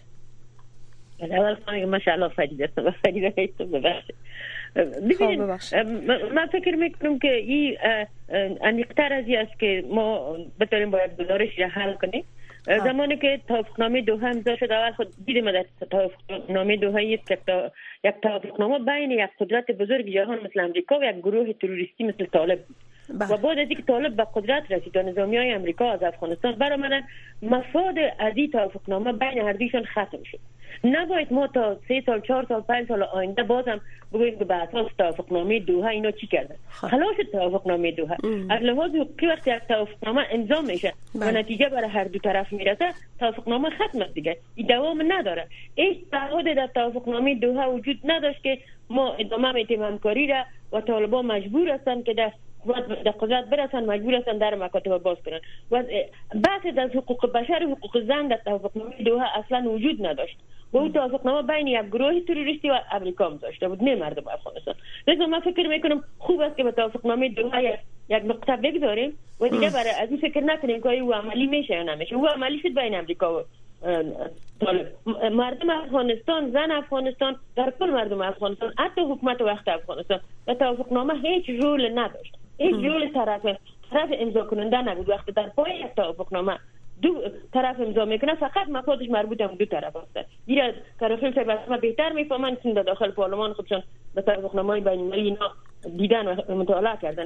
اول خانم ماشاءالله فرید است و فرید هست ببخشید. ببینید من فکر میکنم که این انیقتر از است که ما بتونیم باید گزارش را حل کنیم. زمانی که توافقنامه دوحه امضا شد، اول خود دیدیم در توافقنامه دوحه یک یک توافقنامه بین یک قدرت بزرگ جهان مثل امریکا و یک گروه تروریستی مثل طالب بود. و بعد از اینکه طالب به قدرت رسید و نظامیای امریکا از افغانستان برآمدن، مفاد از این توافقنامه بین هر دویشان ختم شد. نباید ما تا سه سال چهار سال پنج سال آینده بازم بگوییم که به اساس توافقنامه دوحه اینا چی کردن. خلاص توافقنامه دوحه از لحاظ حقوقی وقتی یک توافقنامه امضا میشه و نتیجه برای هر دو طرف میرسه، توافقنامه ختم است دیگه، این دوام نداره. هیچ تعهدی در توافقنامه دوحه وجود نداشت که ما ادامه میتیم همکاری را و طالبان مجبور هستن که در در قدرت برسن، مجبور هستن در مکاتب باز کنن. و بحث از حقوق بشر و حقوق زن در توافقنامه دوحه اصلا وجود نداشت. و اون توافقنامه بین یک گروه تروریستی و امریکا گذاشته بود، نه مردم افغانستان. لذا من فکر میکنم خوب است که به توافقنامه دوحه یک نقطه بگذاریم و دیگه برای از این فکر نکنیم که او عملی میشه یا نمیشه. او عملی شد بین امریکا و طالب. مردم افغانستان، زن افغانستان، در کل مردم افغانستان، حتی حکومت وقت افغانستان به توافقنامه هیچ رول نداشت. هیچ رول طرف طرف امضا کننده نبود. وقتی در پای یک توافقنامه دو طرف امضا میکنه، فقط مفادش مربوط هم دو طرف است. دیگه کاراخیل صاحب ما بهتر میفهمن که در داخل پارلمان خودشون به توافقنامه بین المللی اینا دیدن و مطالعه کردن.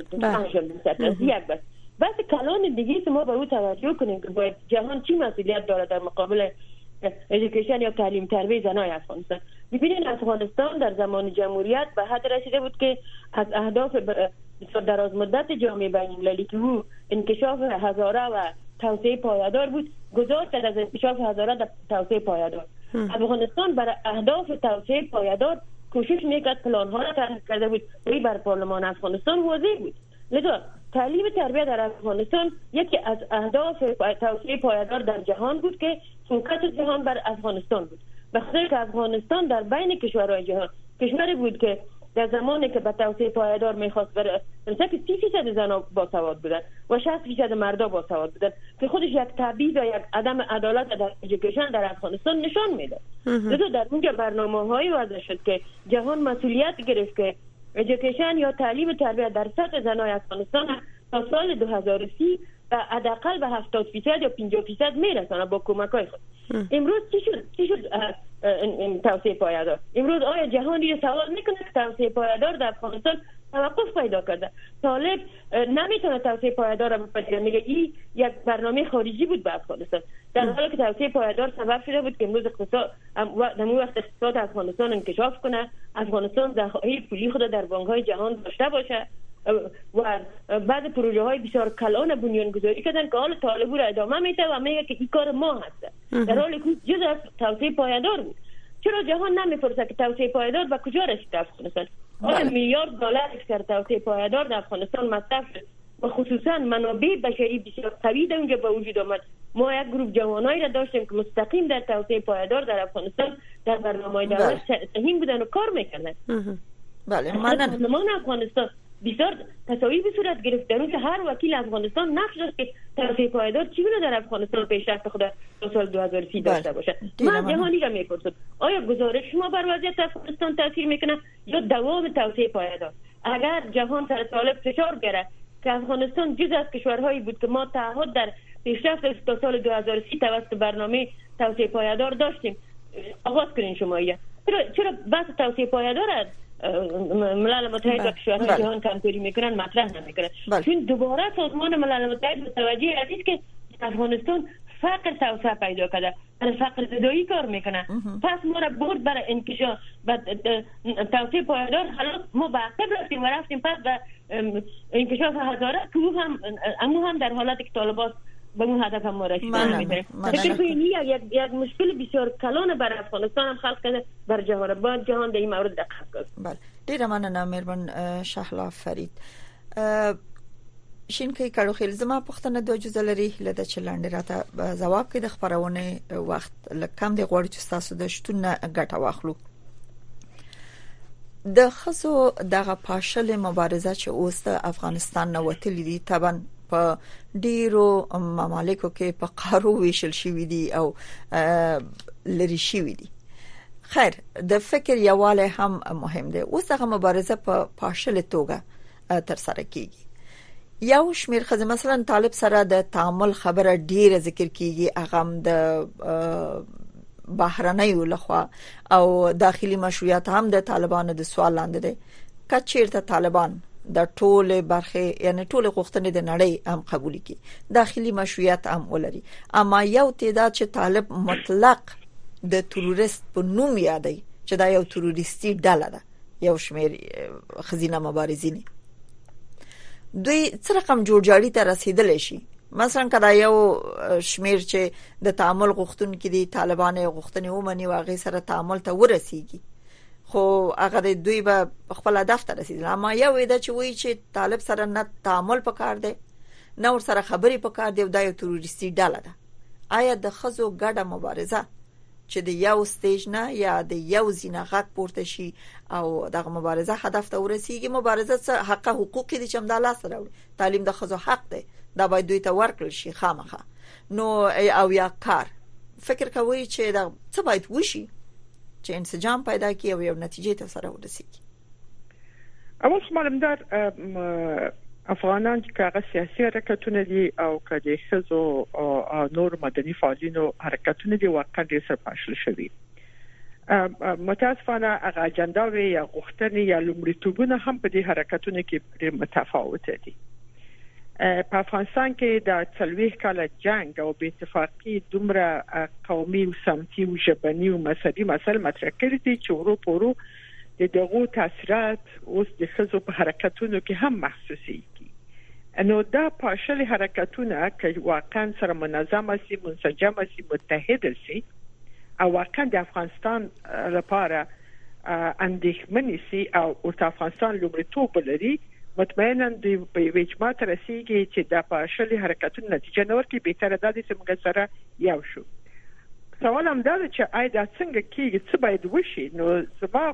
یک بس بس کلان دیگه که ما به او توجه کنیم که باید جهان چی مسئولیت داره در مقابل ادویکیشن یا تعلیم تربیت زنای افغانستان. ببینید افغانستان در زمان جمهوریت به حد رسیده بود که از اهداف دراز مدت جامعه بین المللی که او انکشاف هزاره و توسعه پایدار بود، گذار کرد از انکشاف هزاره در توسعه پایدار. افغانستان برای اهداف توسعه پایدار کوشش میکرد، پلان‌ها را طرح کرده بود و این بر پارلمان افغانستان واضح بود. لذا تعلیم تربیت در افغانستان یکی از اهداف توسعه پایدار در جهان بود که فوکس جهان بر افغانستان بود. بخاطر که افغانستان در بین کشورهای جهان کشوری بود که در زمانی که به توسعه پایدار میخواست بره، مثلا که سی فیصد زنان با سواد بودن و شصت فیصد مردا با سواد بودن، که خودش یک تبعیض و یک عدم عدالت در ادویکیشن در افغانستان نشان میده. لذا در اونجا برنامه‌هایی وضع شد که جهان مسئولیت گرفت که ادویکیشن یا تعلیم تربیت در سطح زنای افغانستان تا سال دو هزار و سی به حداقل به هفتاد فیصد یا پنجاه فیصد میرسونه با کمک‌های خود. امروز چی شد؟ چی شد این توسعه پایدار؟ امروز آیا جهانی را سوال میکنه که توسعه پایدار در افغانستان توقف پیدا کرده؟ طالب نمیتونه توسعه پایدار را بپذیره، میگه این یک برنامه خارجی بود به افغانستان، در حالی که توسعه پایدار سبب شده بود که امروز اقتصاد در وقت اقتصاد افغانستان انکشاف کنه، افغانستان ذخایر پولی خود در بانک‌های جهان داشته باشه و بعد پروژه های بسیار کلان بنیان گذاری کردن که حال طالبو را ادامه میده و میگه که این کار ما هست، در حالی که جز از توسعه پایدار بود. چرا جهان نمیپرسه که توسعه پایدار به کجا رسید افغانستان؟ آیا میلیارد دلار در توسعه پایدار در افغانستان مصرف شد و خصوصا منابع بشری بسیار قوی در اونجا به وجود آمد. ما یک گروه جوانایی را داشتیم که مستقیم در توسعه پایدار در افغانستان در برنامه‌های دولت سهیم بودن و کار میکردن. بله من افغانستان بسیار تصاویر به صورت گرفت در اون که هر وکیل افغانستان نقش داشت که توسعه پایدار چگونه در افغانستان پیشرفت خود تا سال دو هزار و سی داشته باشه. من جهانی را میپرسم آیا گزارش شما بر وضعیت افغانستان تاثیر میکنه یا دوام توسعه پایدار؟ اگر جهان سر طالب فشار بیاره که افغانستان جز از کشورهایی بود که ما تعهد در پیشرفت تا سال دو هزار و سی توسط برنامه توسعه پایدار داشتیم، آغاز کنین شما یا چرا چرا بحث توسعه پایدار ملل متحد و کشورهای جهان کمتری میکنن مطرح نمیکنن؟ چون دوباره سازمان ملل متحد متوجه است که افغانستان فقر توسعه پیدا کرده، برای فقر زدایی کار میکنه. پس ما را برد برای انکشاف و توسعه پایدار. حالا ما به عقب رفتیم و رفتیم پس به انکشاف هزاره که هم امو هم در حالت که طالبان به اون هدف هم ما رسیدن می‌کنیم. فکر کنم یک یک مشکل بسیار کلان برای افغانستان هم خلق کرده، بر جهان با جهان در این مورد دقت کنه. بله، ډیر مننه مهربان شهلا فرید. شین کې کارو خیل زما پښتنه د جزء لري لده چلاندې راته جواب کې د خبرونه وخت لکم دی غوړ چې تاسو د شتون ګټه واخلو. د خصو دغه پاشل مبارزه چې اوس د افغانستان نه وتلی دي طبعا په ډیرو ممالکو کې په قارو ویشل شوې دي او لری شوې دي. خیر د فکر یواله هم مهم دی. اوس دغه مبارزه په پاشل توګه تر سره کیږي. یو شمیر خزه مثلا طالب سره د تعامل خبره ډیره ذکر کیږي، اغم د بهرنیو لخوا او داخلي مشروعیت هم د طالبانو د سوال لاندې دي. کچیرته طالبان د ټوله برخه یعنی ټوله غوښتنې د نړۍ هم قبول کړي، داخلي مشروعیت هم ولري، اما یو تعداد چې طالب مطلق د تروریست په نوم یادي چې دا یو تروریستي ډله ده، یو شمیر خزینه مبارزین دوی څه رقم جوړجاړي ته رسیدل شي. مثلا کدا یو شمیر چې د تعامل غوښتون کې دي طالبان غوښتنې ومني واغې سره تعامل ته ورسیږي، خو هغه د دوی به خپل هدف ته رسیدل. اما یو دا چې وایي چې طالب سره نه تعامل پکار دی نه ور سره خبرې پکار دی او دا یو تروریستي ډله ده. آیا د خزو ګډه مبارزه چې د یو سټیج نه یا د یو زینه غټ پورته شي او دغه مبارزه هدف ته ورسیږي، مبارزه څه حق حقوق دي چې هم د لاس راوړي، تعلیم د خزو حق دی، دا باید دوی ته ورکړل شي خامخا. نو او یا کار فکر کوي چې دا څه باید وشي چې انسجام پیدا کړي او یو نتیجې ته سره ورسیږي. اول خو معلومدار افغانان چې هغه سیاسي حرکتونه دي او کله خزو او نور مدني فعالینو حرکتونه دي واقعا ډېر سرپاشل شوي. متاسفانه هغه اجنډاوي یا غوښتنې یا لومړیتوبونه هم په دې حرکتونو کې ډېر متفاوت دي. په افغانستان کې د څلوېښت کاله جنگ او بې اتفاقي دومره قومي او سمتي او ژبني او مذهبي مسایل مطرح کړي دي چې ورو په ورو د دغو تاثیرات اوس د خزو په حرکتونو کې هم محسوسېږي. نو دا پاشل حرکتونه چې واقعا سره منظم سي، منسجم سي، متحد سي او واقعا د افغانستان لپاره اندېښمن سي او د افغانستان لومړیتوب لري، مطمئنا د ویجما تر رسیدي چې د پاشل حرکتونو نتیجه نور کې به تر د دې څنګه سره یو شو. سوال هم دا چې آیا څنګه کېږي څه باید وشي. نو زما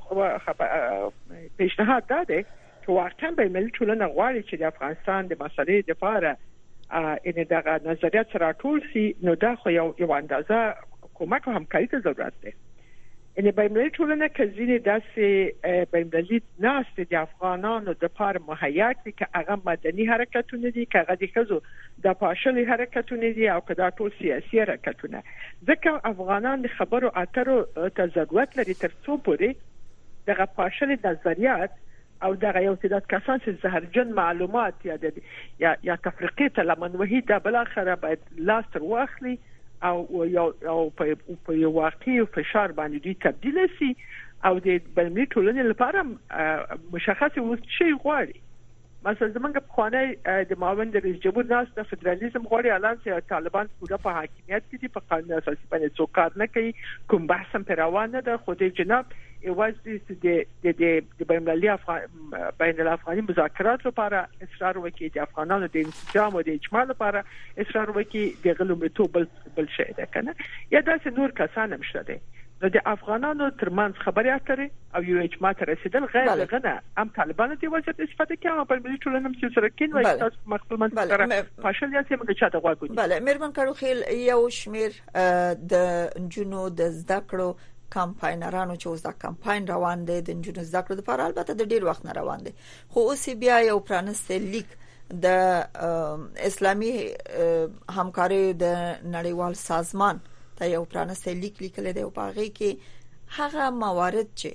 پیشنهاد دا دی چې واقعا به ملي ټولنه غواړي چې د افغانستان د مسلې لپاره ان دغه نظریات سره ټول سي. نو دا خو یو یو اندازه کومک او همکاري ته ضرورت دی. ان به ملي ټولنه کزینه داسې به ملي ناس د افغانانو د لپاره مهیا کړي چې هغه مدني حرکتونه دي، چې هغه د خزو د پاشل حرکتونه دي او کدا ټول سیاسي حرکتونه. ځکه افغانان د خبرو اترو ته ضرورت لري تر څو پورې دغه پاشل نظریات او دغه یو تعداد کسان چې زهرجن معلومات یا د یا یا تفریقي ته لمن وحید د بل اخره باید لاس تر واخلي او یو او په یو واقعي فشار باندې دوی تبدیل شي او د بلمي ټولنې لپاره مشخص و شي غواړي. مثلا زمونږ په خوانه د معاون رئیس جمهور ناس د فدرالیزم غواړي، اعلان چې طالبان پوره په حاکمیت کې دي، په قانون اساسي باندې څوک کار نه کوي، کوم بحث هم روان نه ده. خو د جناب ایوازي د د د بینالمللي افغان بین الافغاني مذاکرات لپاره اصرار وکړي، د افغانانو د انسجام او د اجماع لپاره اصرار وکړي، د غلومتوب بل بل شي ده کنه یا داسې نور کسان هم شته. نو د افغانانو ترمنځ خبرې اترې او یو اجماع ته رسیدل غیر لغنه هم طالبانو د وضعیت استفاده کوي او په ملي ټولنه هم سره کین وایي تاسو مخفل من سره پاشل یا څنګه چاته غواګو. بله مهربان کارو خیل یو شمیر د جنو د زده کړو کمپاینرانو چې اوس دا کمپاین روان دی د جنو زده کړو لپاره، البته د ډیر وخت نه روان دی، خو اوس بیا یو پرانسته لیک د اسلامي همکاري د نړیوال سازمان ته یو پرانسته لیک لیکل دی او په هغه کې هغه موارد چې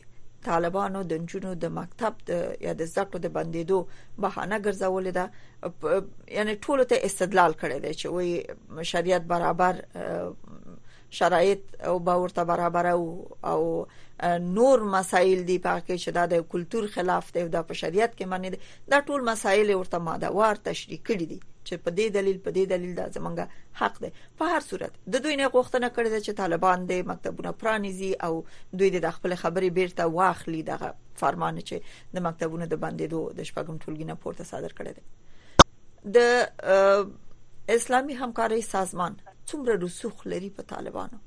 طالبانو د جنونو د مکتب د یا د زړه د بندیدو بهانه ګرځولې ده، یعنی ټول ته استدلال کړی دی چې وی شریعت برابر شرایط او باورته برابر او او نور مسائل دی پاکه چې د کلچر خلاف دی د شریعت کې معنی دی. دا ټول مسائل ورته مادهوار تشریح کړي دي چې په دې دلیل په دې دلیل دا زمونږ حق دی. په هر صورت د دوی نه غوښتنه کړې ده چې طالبان د مکتبونو پرانیزي او دوی د خپل خبرې بیرته واخلي دغه فرمان چې د مکتبونو د بندیدو د شپږم ټولګي نه پورته صادر کړی دی. د اسلامي همکارۍ سازمان څومره رسوخ لري په طالبانو؟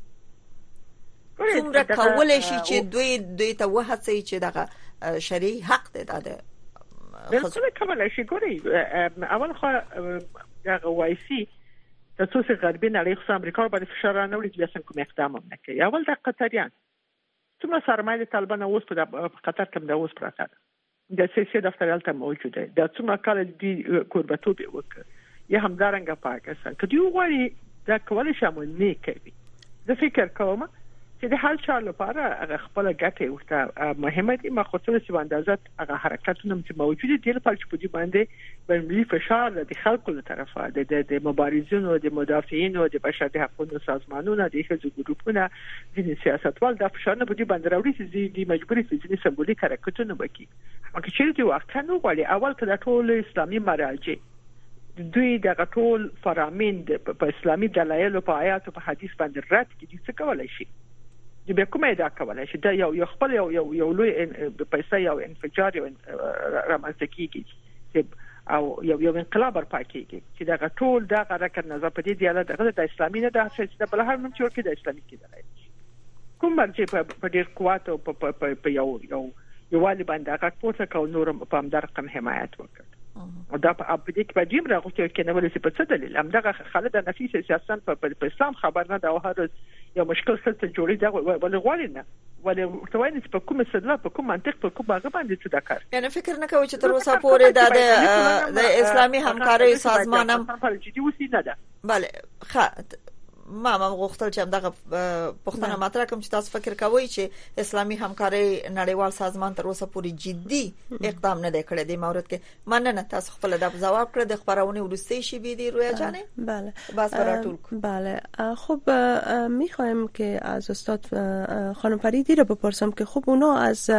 څومره کولای شي چې دوی دوی ته وهڅي چې دغه شرعي حق دی دا د خصوصا کولای شي؟ ګوري اول خو دغه وایسي تاسو غربي نړۍ خو امریکا باندې فشار راوړي چې څنګه کوم اقدام هم نکړي. اول د قطریان څومره سرمایه طالبان اوس په قطر کې د اوس پراته د سیاسي دفتر الته موجوده ده. څومره کال دي کوربتوب وکړي یا همدارنګه پاکستان کدی وغواړي دا کولای شي نه کوي. زه فکر کوم چې د حل چا لپاره هغه خپل ګټه ورته مهمه دي. ما خو څه څه اندازه هغه حرکتونه چې موجوده دي لپاره چې په دې باندې باندې فشار د خلکو له طرفه د د مبارزینو د مدافعینو د بشري حقوقو سازمانونو د هیڅ ګروپونو د سیاستوال د فشار نه په دې باندې راوړي چې د مجبوري فزیکي سمبولیک حرکتونه وکړي. هغه چې دوی واقعا نو غواړي اول کله ټول اسلامي مراجع دوی دغه ټول فرامین په اسلامي دلایل په آیات او په حدیث باندې رد کړي څه کولای شي؟ د به کومه دا کولای شي دا یو یو خپل یو یو یو لوی پیسې یو انفجار یو رامنځته کیږي او یو یو انقلاب ورپاکیږي چې دا ټول دا حرکت نظر په دې دیاله دغه د اسلامي نه د چې بل هر من چې ورکه د اسلامي کې دی کوم مرجع په ډیر قوت او په یو یو یو والی باندې هغه پورته کو نور په همدار قم حمایت وکړ او دا په دې کې په جیم راغوته کې نه ولې په څه دلیل همدغه خالد نفیس سیاست په اسلام خبر نه دا هر یو مشکل څه جوړی دا ولې غواړي نه ولې توانې په کوم استدلال په کوم منطق په کوم هغه باندې څه دا کار یعنی فکر نه کوي چې تر اوسه پورې د اسلامي همکارۍ سازمان هم په جدي وسی نه ده. bale ښه ما ما غوښتل چې همدغه پښتنه مطرح کوم چې تاسو فکر کوئ چې اسلامي همکارۍ نړیوال سازمان تر اوسه پورې جدي اقدام نه کړی دی مورد کې. مننه تاسو خپل د جواب کړ د خبرونه ورسته شي بي دی رویا جانه. بله بس براتون. بله خب میخوایم که از استاد خانم فریدی رو بپرسم که خب اونا از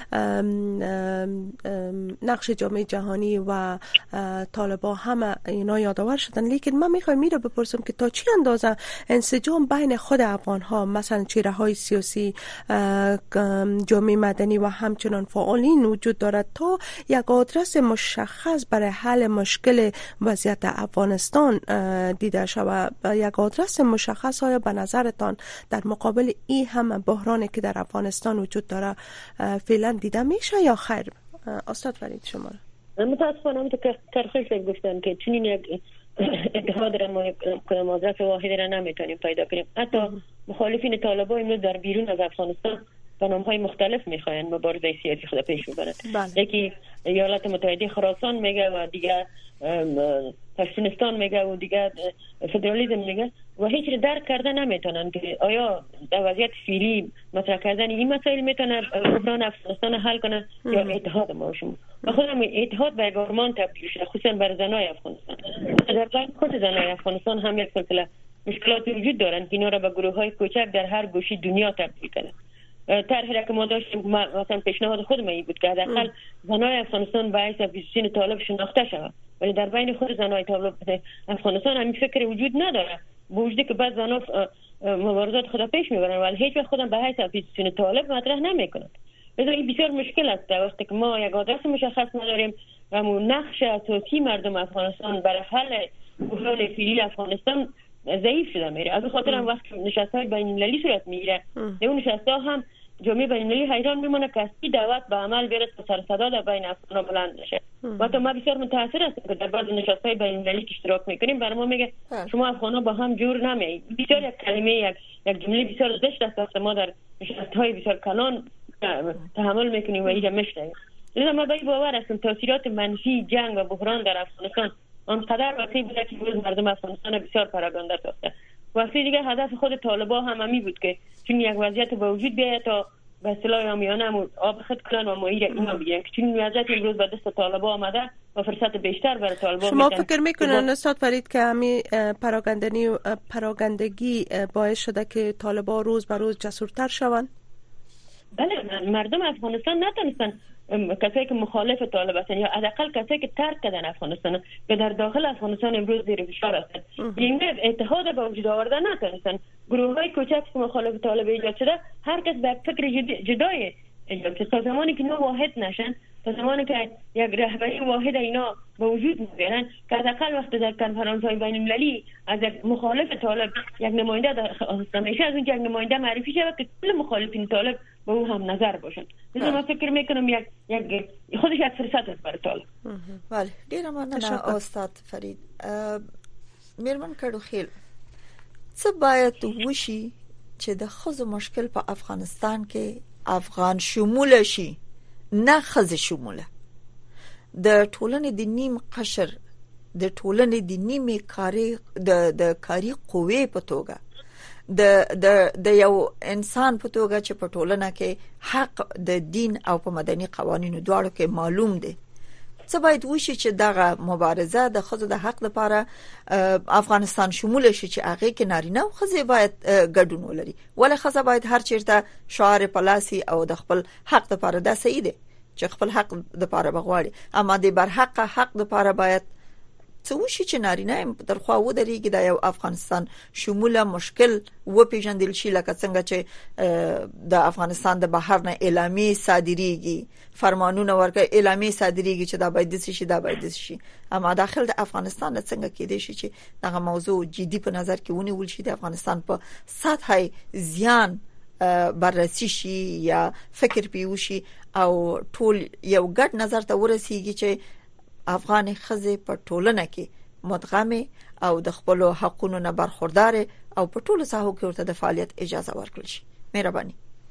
نقش جامعه جهانی و طالبان همه اینا یادآور شدن، لیکن من میخوایم می رو بپرسم که تا چی اندازه انسجام بین خود افغان ها مثلا چهره های سیاسی، جامعه مدنی و همچنان فعالین وجود دارد تا یک آدرس مشخص برای حل مشکل وضعیت افغانستان دیده شود. یک آدرس مشخص آیا به نظرتان در مقابل این هم بحرانی که در افغانستان وجود داره فعلا دیده میشه یا خیر؟ استاد فرید شما متاسفانه هم تو کرخیش گفتن که چنین یک اتحاد را ما کنم آدرس واحد را نمیتونیم پیدا کنیم. حتی مخالفین طالبان امروز در بیرون از افغانستان به نام‌های مختلف میخواین مبارزه سیاسی خود پیش ببرند. یکی ایالات متحده خراسان میگه و دیگه پشتونستان میگه و دیگه فدرالیسم میگه و هیچ درک کرده نمیتونن که آیا در وضعیت فعلی مطرح کردن این مسائل میتونه بحران افغانستان حل کنه یا اتحاد ما شما. و خودم اتحاد به یک آرمان تبدیل شده، خصوصا برای زنای افغانستان. در بین خود زنای افغانستان هم یک سلسله مشکلات وجود دارن که اینا را به گروه‌های کوچک در هر گوشه دنیا تبدیل کنن. طرحی را که ما داشتیم مثلا پیشنهاد خودم این بود که حداقل زنای افغانستان به حیث اپوزیسیون طالب شناخته شود، ولی در بین خود زنای طالب افغانستان همین فکر وجود نداره. با وجود که بعض زنا مبارزات خود پیش میبرن ولی هیچ وقت خودم به حیث اپوزیسیون طالب مطرح نمیکنن. لذا این بسیار مشکل است وقتی که ما یک آدرس مشخص نداریم و نقش اساسی مردم افغانستان برای حل بحران فعلی افغانستان ضعیف شده میره. از خاطر هم وقت نشست‌های بین‌المللی صورت میگیره اون نشست‌ها هم جامعه بین‌المللی حیران میمونه که اصلی دعوت به عمل برسه و سر صدا در بین افغان‌ها بلند بشه. و تا ما بسیار متأثر هستیم که در بعض نشست‌های بین‌المللی که اشتراک میکنیم برای ما میگه شما افغان‌ها با هم جور نمیایید. بسیار یک کلمه یک یک جمله بسیار زشت است که ما در نشست‌های بسیار کلان تحمل میکنیم و اینجا میشنویم. لذا ما به این باور هستیم تاثیرات منفی جنگ و بحران در افغانستان آنقدر وسیع بوده که روز مردم افغانستان بسیار پراگنده ساخته. واسه دیگه هدف خود طالبان هم همین بود که چون یک وضعیت به وجود بیاید تا به اصطلاح آمیانه آب خود کنن و ماهی را اینا بگیرن که چون وضعیت امروز به دست طالبان آمده و فرصت بیشتر برای طالبان شما میدن. فکر میکنن استاد فرید که همین پراگندگی پراگندگی باعث شده که طالبان روز به روز جسورتر شوند؟ بله، مردم افغانستان نتونستن کسایی که مخالف طالب هستن یا حداقل کسایی که ترک کردن افغانستان که در داخل افغانستان امروز زیر فشار هستند، این اتحاد به وجود آوردن نتونستن. گروه‌های کوچک که مخالف طالب ایجاد شده هر کس به فکر جدای ایجاد شده. تا زمانی که اینا واحد نشن، تا زمانی که یک رهبری واحد اینا به وجود نیارن، که حداقل وقتی در کنفرانس‌های بین‌المللی از یک مخالف طالب یک نماینده در میشه، از اون یک نماینده معرفی شود که کل مخالفین طالب به او هم نظر باشند. مثلا من فکر میکنم یک یک خودش یک فرصت است برای طالب. بله، ډیر مننه استاد فرید. میرمن کډو خیل څه باید وشي چې د خزو مشکل په افغانستان کې افغان شمول شي، نه خز شموله. د ټولنې د نیم قشر، د ټولنې د نیمه کاری د د کاری قوې په توګه د د د یو انسان په توګه چې په ټولنه کې حق د دین او په مدني قوانینو دواړو کې معلوم دي. څه باید وشي چې دغه مبارزه د خزو د حق لپاره افغانستان شمول شي، چې هغه کې نارینه او خزې باید ګډون ولري. ولې خزه باید هر چیرته شعار پلاسي او د خپل حق لپاره دا صحیح دی چې خپل حق لپاره بغواړي، اما د بر حق حق لپاره باید څه وشي چې نارینه په ترخوا ودرېږي د یو افغانستان شموله مشکل و پیژندل شي، لکه څنګه چې د افغانستان د بهر نه اعلامیه صادریږي، فرمانونه ورکړي، اعلامیه صادریږي چې دا باید د شي دا باید د شي، اما داخل د افغانستان څنګه کېدې شي چې دغه موضوع جدي په نظر کې ونیول شي، د افغانستان په سطح زیان بررسي شي یا فکر پیوشي او ټول یو ګډ نظر ته ورسیږي چې افغان خزې په ټولنه کې مدغمه او د خپل حقونو نه برخوردار او په ټولو ساحو کې ورته د فعالیت اجازه ورکړل شي. مهرباني.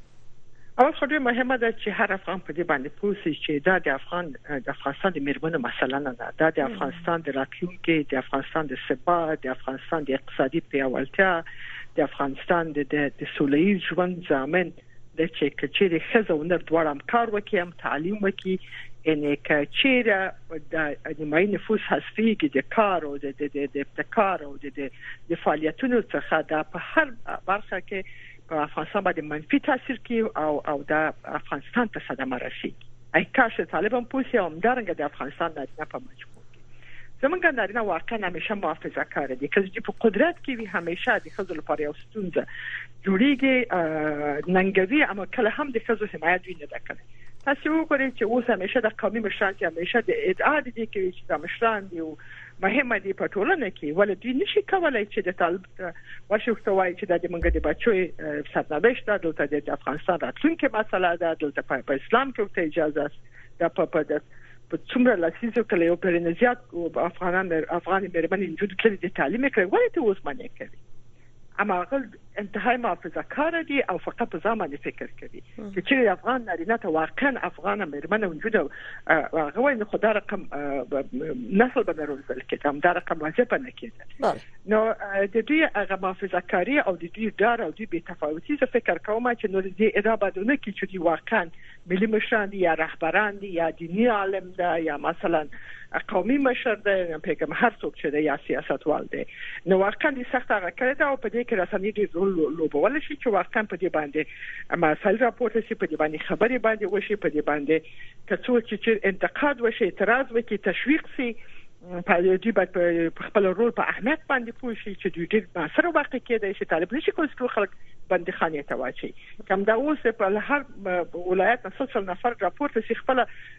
اول خو ډېر مهمه ده چې هر افغان په دې باندې پوه شي چې دا د افغان د افغانستان د میرمنو مسله نه ده، دا د افغانستان د راتلونکي، د افغانستان د ثبات، د افغانستان د اقتصادي پیاوړتیا، د افغانستان د د سوله‌ییز ژوند ضامن د چې کچېره خزونه دواړه هم کار وکړي، هم تعلیم وکړي، ان کچېره د نیمه نفوس هستي کې د کار او د د د ابتکار او د د فعالیتونو څخه د په هر برخه کې په افغانستان باندې منفي تاثیر کوي او او د افغانستان ته صدمه رسي. ای کاش طالبان پوسی هم درنګ د افغانستان نه په مجبور زمونږ نارینه واقعا همیشه محافظه کار دي، که چې په قدرت کې وي همیشه د خزو لپاره یو ستونزه جوړیږي، ننګوي، اما کله هم د خزو حمایت ویني نه کوي. تاسو وګورئ چې اوس همیشه د قومي مشران چې همیشه د ادعا دي کوي چې د مشران دی او مهمه دي په ټولنه کې، ولې دوی نشي کولای چې د طالب واشنگټن چې د منګه د بچوي سرنوشت د دلته د افغانستان راتلونکي مسله ده، دلته په اسلام کې ته اجازه است د په د په څومره لاسیزو کله یو پرنځيات افغانان افغان میرمنې وجود کړي د تعلیم کوي، ولې ته اوس باندې کوي؟ اما هغه انتهای محافظه کار دي او فقط په ځان باندې فکر کوي چې چې افغان نارینه ته واقعا افغان میرمنه وجود هغه وایي خو دا رقم نسل به روزل کې هم دا رقم واجب نه کېده. نو د دوی هغه محافظه کاری او د دوی دار او دوی به تفاوتي څه فکر کوم چې نو دې ادا بدونه کې چې واقعا ملي مشران دي یا رهبران دي یا دینی عالم ده یا مثلا قومي مشر ده، پیغام هر څوک چې یا سیاستوال دي، نو واقعا دې سخت هغه کړی دا او په دې کې رسنۍ دې رول لوبول شي چې واقعا په دې باندې مسایل راپورته شي، په دې باندې خبرې باندې وشي، په دې باندې کڅو چې انتقاد وشي، اعتراض وکړي، تشویق شي، په دې باندې په خپل رول په اهمیت باندې پوه شي چې دوی ډېر سره واقع کېدای شي طالب نشي کولی چې خلک باندې خانه ته واچي. کوم دا اوس په هر ولایت نسل نفر راپورته شي خپل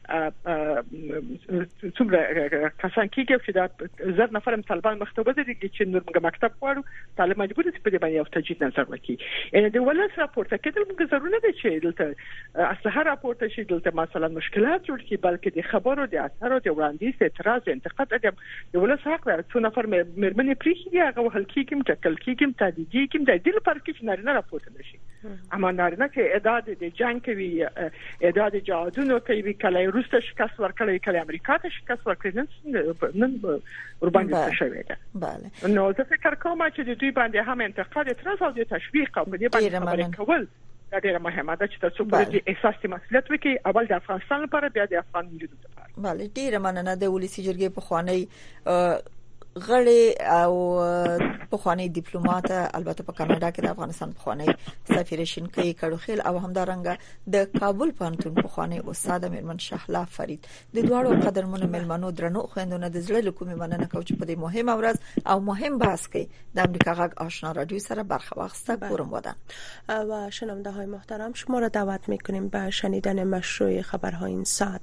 څومره کسان کېږي چې دا زر نفر طالبان مختبه دي چې نور موږ مکتب غواړو، طالب مجبور دي په دې باندې یو تجدید نظر وکړي. یعنی د ولس راپورته کېدل موږ ضروري نه دي چې دلته اصله راپورته شي دلته مثلا مشکلات جوړ کړي، بلکې د خبرو د اثر او د وړاندیز اعتراض انتقاد د ولس حق لري. څو نفر میرمنې پریږي هغه وهل کېږي، ټکل کېږي، تهدید کېږي، د دې لپاره چې نارینه راپورته نشي. اما نارینه چې اعداد د جنگ کوي، اعداد جهادونو کوي، کله روسته شکست ورکړي، کله امریکا ته شکست ورکړي، نن ورباندې شوی ده. بله، نو زه فکر کوم چې د دوی باندې هم انتقاد، اعتراض او د تشویق او د باندې خبرې کول دا ډیره مهمه ده چې تاسو په دې احساس مسؤلیت وکړي، اول د افغانستان لپاره بیا د افغان ملت لپاره. بله، ډیره مننه. د ولسی جرګې په خوانی غړي او په خوانی ډیپلوماټ البته په کاناډا کې د افغانستان په خوانی سفیر شینکي کډوخیل او همدارنګه د کابل پانتون په خوانی استاد میرمن شهلا فرید د دوړو قدرمنو ملمنو درنو خويندونو د زړه لکومي مننه کوم چې په دې مهمه ورځ او مهم بحث کې د امریکا غږ آشنا رادیو سره برخه واخیسته. کورم ودان و شنونده های محترم، شما را دعوت میکنیم به شنیدن مشروع خبرهای این ساعت.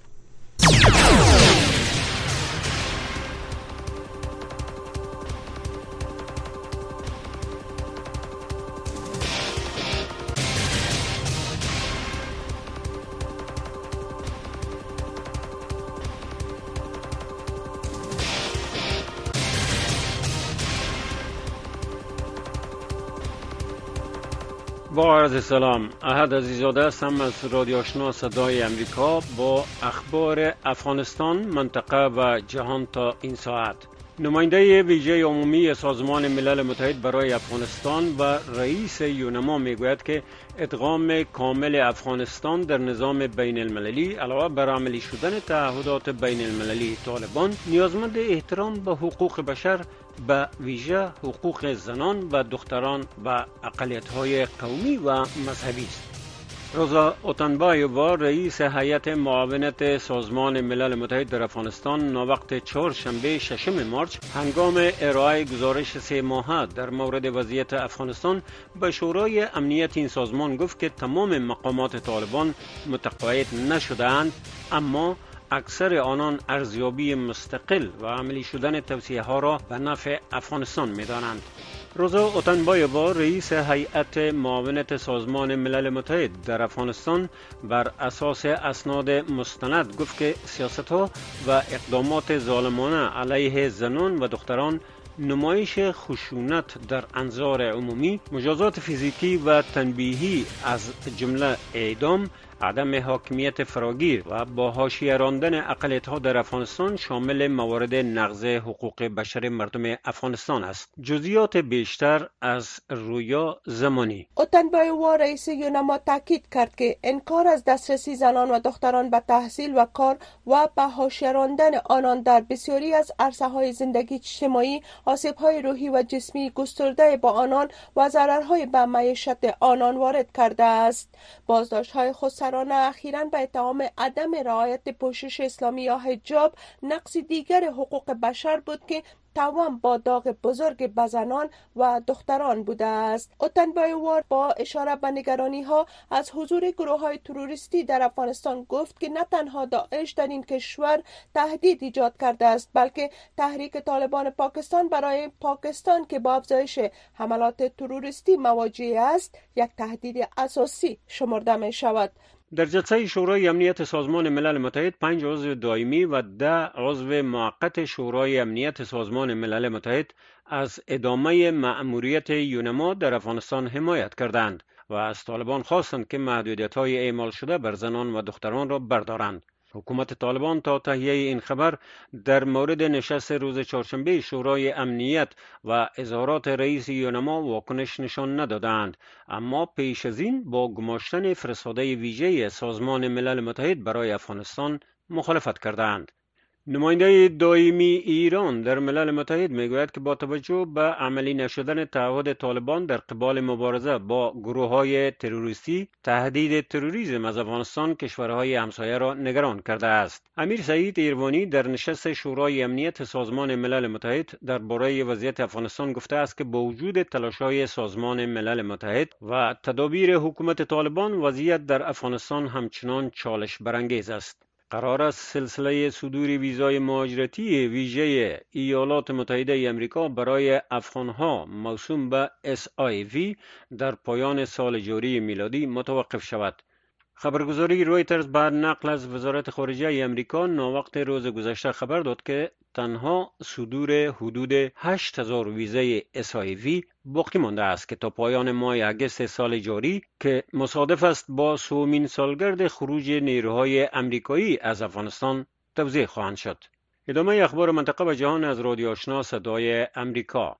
با عرض سلام، احد عزیزاده هستم از رادیو آشنا صدای امریکا با اخبار افغانستان، منطقه و جهان تا این ساعت. نماینده ویژه عمومی سازمان ملل متحد برای افغانستان و رئیس یونما میگوید که ادغام کامل افغانستان در نظام بین المللی علاوه بر عملی شدن تعهدات بین المللی طالبان نیازمند احترام به حقوق بشر، به ویژه حقوق زنان و دختران و اقلیت‌های قومی و مذهبی است. روزا اوتنبایووا رئیس هیئت معاونت سازمان ملل متحد در افغانستان ناوقت چهارشنبه ششم مارچ هنگام ارائه گزارش سه ماهه در مورد وضعیت افغانستان به شورای امنیت این سازمان گفت که تمام مقامات طالبان متقاعد نشده‌اند، اما اکثر آنان ارزیابی مستقل و عملی شدن توصیه ها را به نفع افغانستان می دانند. روزا اوتنبایووا رئیس هیئت معاونت سازمان ملل متحد در افغانستان بر اساس اسناد مستند گفت که سیاست ها و اقدامات ظالمانه علیه زنان و دختران، نمایش خشونت در انظار عمومی، مجازات فیزیکی و تنبیهی از جمله اعدام، عدم حاکمیت فراگیر و با حاشیه راندن اقلیت‌ها در افغانستان شامل موارد نقض حقوق بشر مردم افغانستان است. جزئیات بیشتر از رویا زمانی. اوتنبایووا رئیس یونما تاکید کرد که انکار از دسترسی زنان و دختران به تحصیل و کار و به حاشیه راندن آنان در بسیاری از عرصه‌های زندگی اجتماعی آسیب‌های روحی و جسمی گسترده با آنان و ضررهای به معیشت آنان وارد کرده است. بازداشت‌های خودسرانه اخیراً به اتهام عدم رعایت پوشش اسلامی یا حجاب نقض دیگر حقوق بشر بود که توأم با داغ بزرگ به زنان و دختران بوده است. اوتنبایووا با اشاره به نگرانی‌ها از حضور گروه‌های تروریستی در افغانستان گفت که نه تنها داعش در این کشور تهدید ایجاد کرده است، بلکه تحریک طالبان پاکستان برای پاکستان که با افزایش حملات تروریستی مواجه است، یک تهدید اساسی شمرده می شود. در جلسه شورای امنیت سازمان ملل متحد پنج عضو دائمی و ده عضو موقت شورای امنیت سازمان ملل متحد از ادامه مأموریت یونما در افغانستان حمایت کردند و از طالبان خواستند که محدودیت‌های اعمال شده بر زنان و دختران را بردارند. حکومت طالبان تا تهیه این خبر در مورد نشست روز چهارشنبه شورای امنیت و اظهارات رئیس یونما واکنش نشان ندادند، اما پیش از این با گماشتن فرستاده ویژه سازمان ملل متحد برای افغانستان مخالفت کردند. نماینده دائمی ایران در ملل متحد میگوید که با توجه به عملی نشدن تعهد طالبان در قبال مبارزه با گروه‌های تروریستی، تهدید تروریسم از افغانستان کشورهای همسایه را نگران کرده است. امیر سعید ایروانی در نشست شورای امنیت سازمان ملل متحد درباره وضعیت افغانستان گفته است که با وجود تلاش‌های سازمان ملل متحد و تدابیر حکومت طالبان، وضعیت در افغانستان همچنان چالش برانگیز است. قرار است سلسله صدور ویزای مهاجرتی ویژه ایالات متحده آمریکا برای افغانها موسوم به اس آی وی در پایان سال جاری میلادی متوقف شود. خبرگزاری رویترز بعد نقل از وزارت خارجه آمریکا ناوقت روز گذشته خبر داد که تنها صدور حدود هشت هزار ویزای اس آی وی باقی مانده است که تا پایان ماه اگست سال جاری که مصادف است با سومین سالگرد خروج نیروهای آمریکایی از افغانستان توزیع خواهند شد. ادامه اخبار منطقه و جهان از رادیو آشنا صدای امریکا.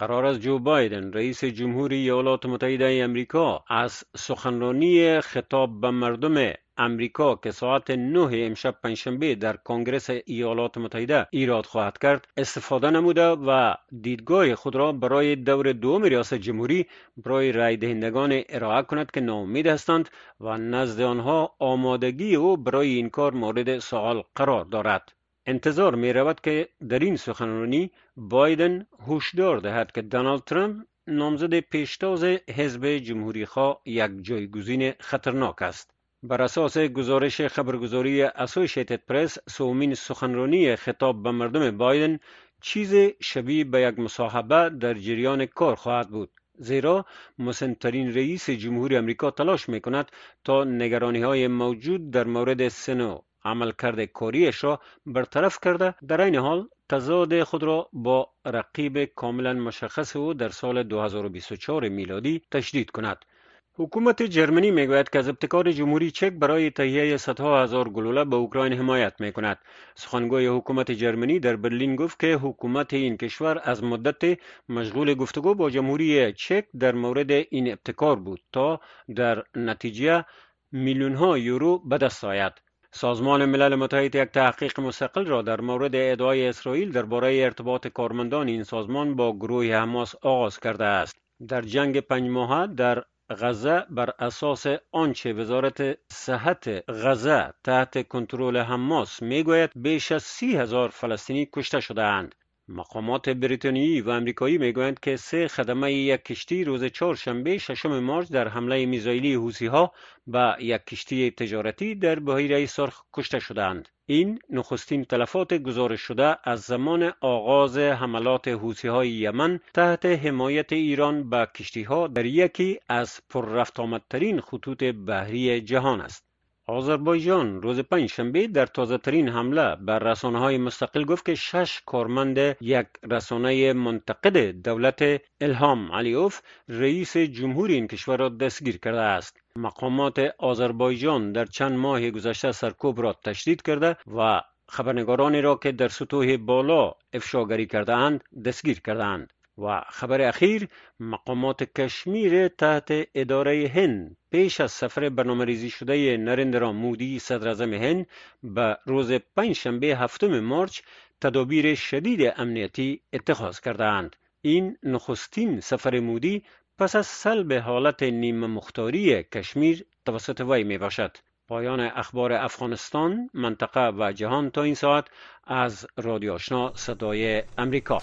قرار است جو بایدن رئیس جمهوری ایالات متحده آمریکا از سخنرانی خطاب به مردم امریکا که ساعت نه امشب پنجشنبه در کنگره ایالات متحده ایراد خواهد کرد استفاده نموده و دیدگاه خود را برای دور دوم ریاست جمهوری برای رای دهندگان ارائه کند که ناامید هستند و نزد آنها آمادگی او برای این کار مورد سوال قرار دارد. انتظار می رود که در این سخنرانی بایدن هشدار دهد که دونالد ترامپ نامزد پیشتاز حزب جمهوری خواه یک جایگزین خطرناک است. بر اساس گزارش خبرگزاری اسوسییتد پرس، سومین سخنرانی خطاب به مردم بایدن چیز شبیه به یک مصاحبه در جریان کار خواهد بود، زیرا مسن‌ترین رئیس جمهوری آمریکا تلاش می‌کند تا نگرانی‌های موجود در مورد سن عملکرد کاریش را برطرف کرده، در این حال تضاد خود را با رقیب کاملا مشخص او در سال دو هزار و بیست و چهار میلادی تشدید کند. حکومت جرمنی میگوید که از ابتکار جمهوری چک برای تهیه صدها هزار گلوله به اوکراین حمایت میکند. سخنگوی حکومت جرمنی در برلین گفت که حکومت این کشور از مدت مشغول گفتگو با جمهوری چک در مورد این ابتکار بود تا در نتیجه میلیون ها یورو به دست آید. سازمان ملل متحد یک تحقیق مستقل را در مورد ادعای اسرائیل درباره ارتباط کارمندان این سازمان با گروه حماس آغاز کرده است. در جنگ پنج ماهه در غزه بر اساس آنچه وزارت صحت غزه تحت کنترل حماس میگوید بیش از سی هزار فلسطینی کشته شده اند. مقامات بریتانیایی و امریکایی میگویند که سه خدمه یک کشتی روز چهارشنبه ششم مارس در حمله میزایلی حوثی‌ها به یک کشتی تجارتی در بحیره سرخ کشته شدند. این نخستین تلفات گزارش شده از زمان آغاز حملات حوثی‌های یمن تحت حمایت ایران به کشتی‌ها در یکی از پررفت‌آمدترین خطوط بحری جهان است. آذربایجان روز پنجشنبه در تازه ترین حمله بر رسانه‌های مستقل گفت که شش کارمند یک رسانه منتقد دولت الهام علیوف رئیس جمهوری این کشور را دستگیر کرده است. مقامات آذربایجان در چند ماه گذشته سرکوب را تشدید کرده و خبرنگارانی را که در سطوح بالا افشاگری کرده اند دستگیر کرده اند. و خبر اخیر، مقامات کشمیر تحت اداره هند پیش از سفر برنامه ریزی شده نریندرا مودی صدر اعظم هند به روز پنجشنبه هفتم مارچ تدابیر شدید امنیتی اتخاذ کرده اند. این نخستین سفر مودی پس از سلب حالت نیمه مختاری کشمیر توسط وی می باشد. پایان اخبار افغانستان، منطقه و جهان تا این ساعت از رادیو آشنا صدای امریکا.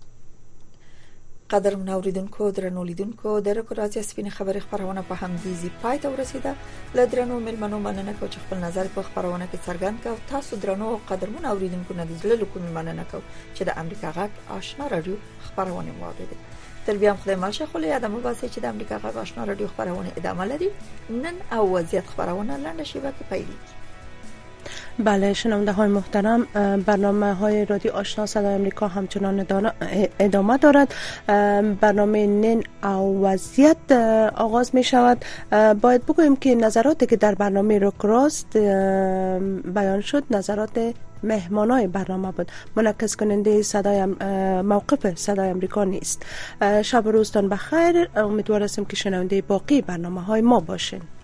قدرمن اوریدونکو درنو لیدونکو د رکورازي سپین خبري خبرونه په همدې زی پای ته ورسیده. ل درنو ملمنو مننه کو چې خپل نظر په خبرونه کې څرګند کاو. تاسو درنو قدرمن اوریدونکو نه د زړه کوم مننه کو چې د امریکا غږ آشنا رادیو خبرونه واورید. تر بیا هم خدای مال شه خو له ادمه واسه چې د امریکا غږ آشنا رادیو خبرونه ادامه لري. نن او وضعیت خبرونه لاندې شي وکړي پیلې. بله شنونده های محترم، برنامه های رادیو آشنا صدای امریکا همچنان ادامه دارد. برنامه نن او وضعیت آغاز می شود. باید بگوییم که نظراتی که در برنامه روکراست بیان شد نظرات مهمانای برنامه بود، منعکس کننده صدای موقف صدای امریکا نیست. شب و روزتان بخیر. امیدوار هستیم که شنونده باقی برنامه های ما باشین.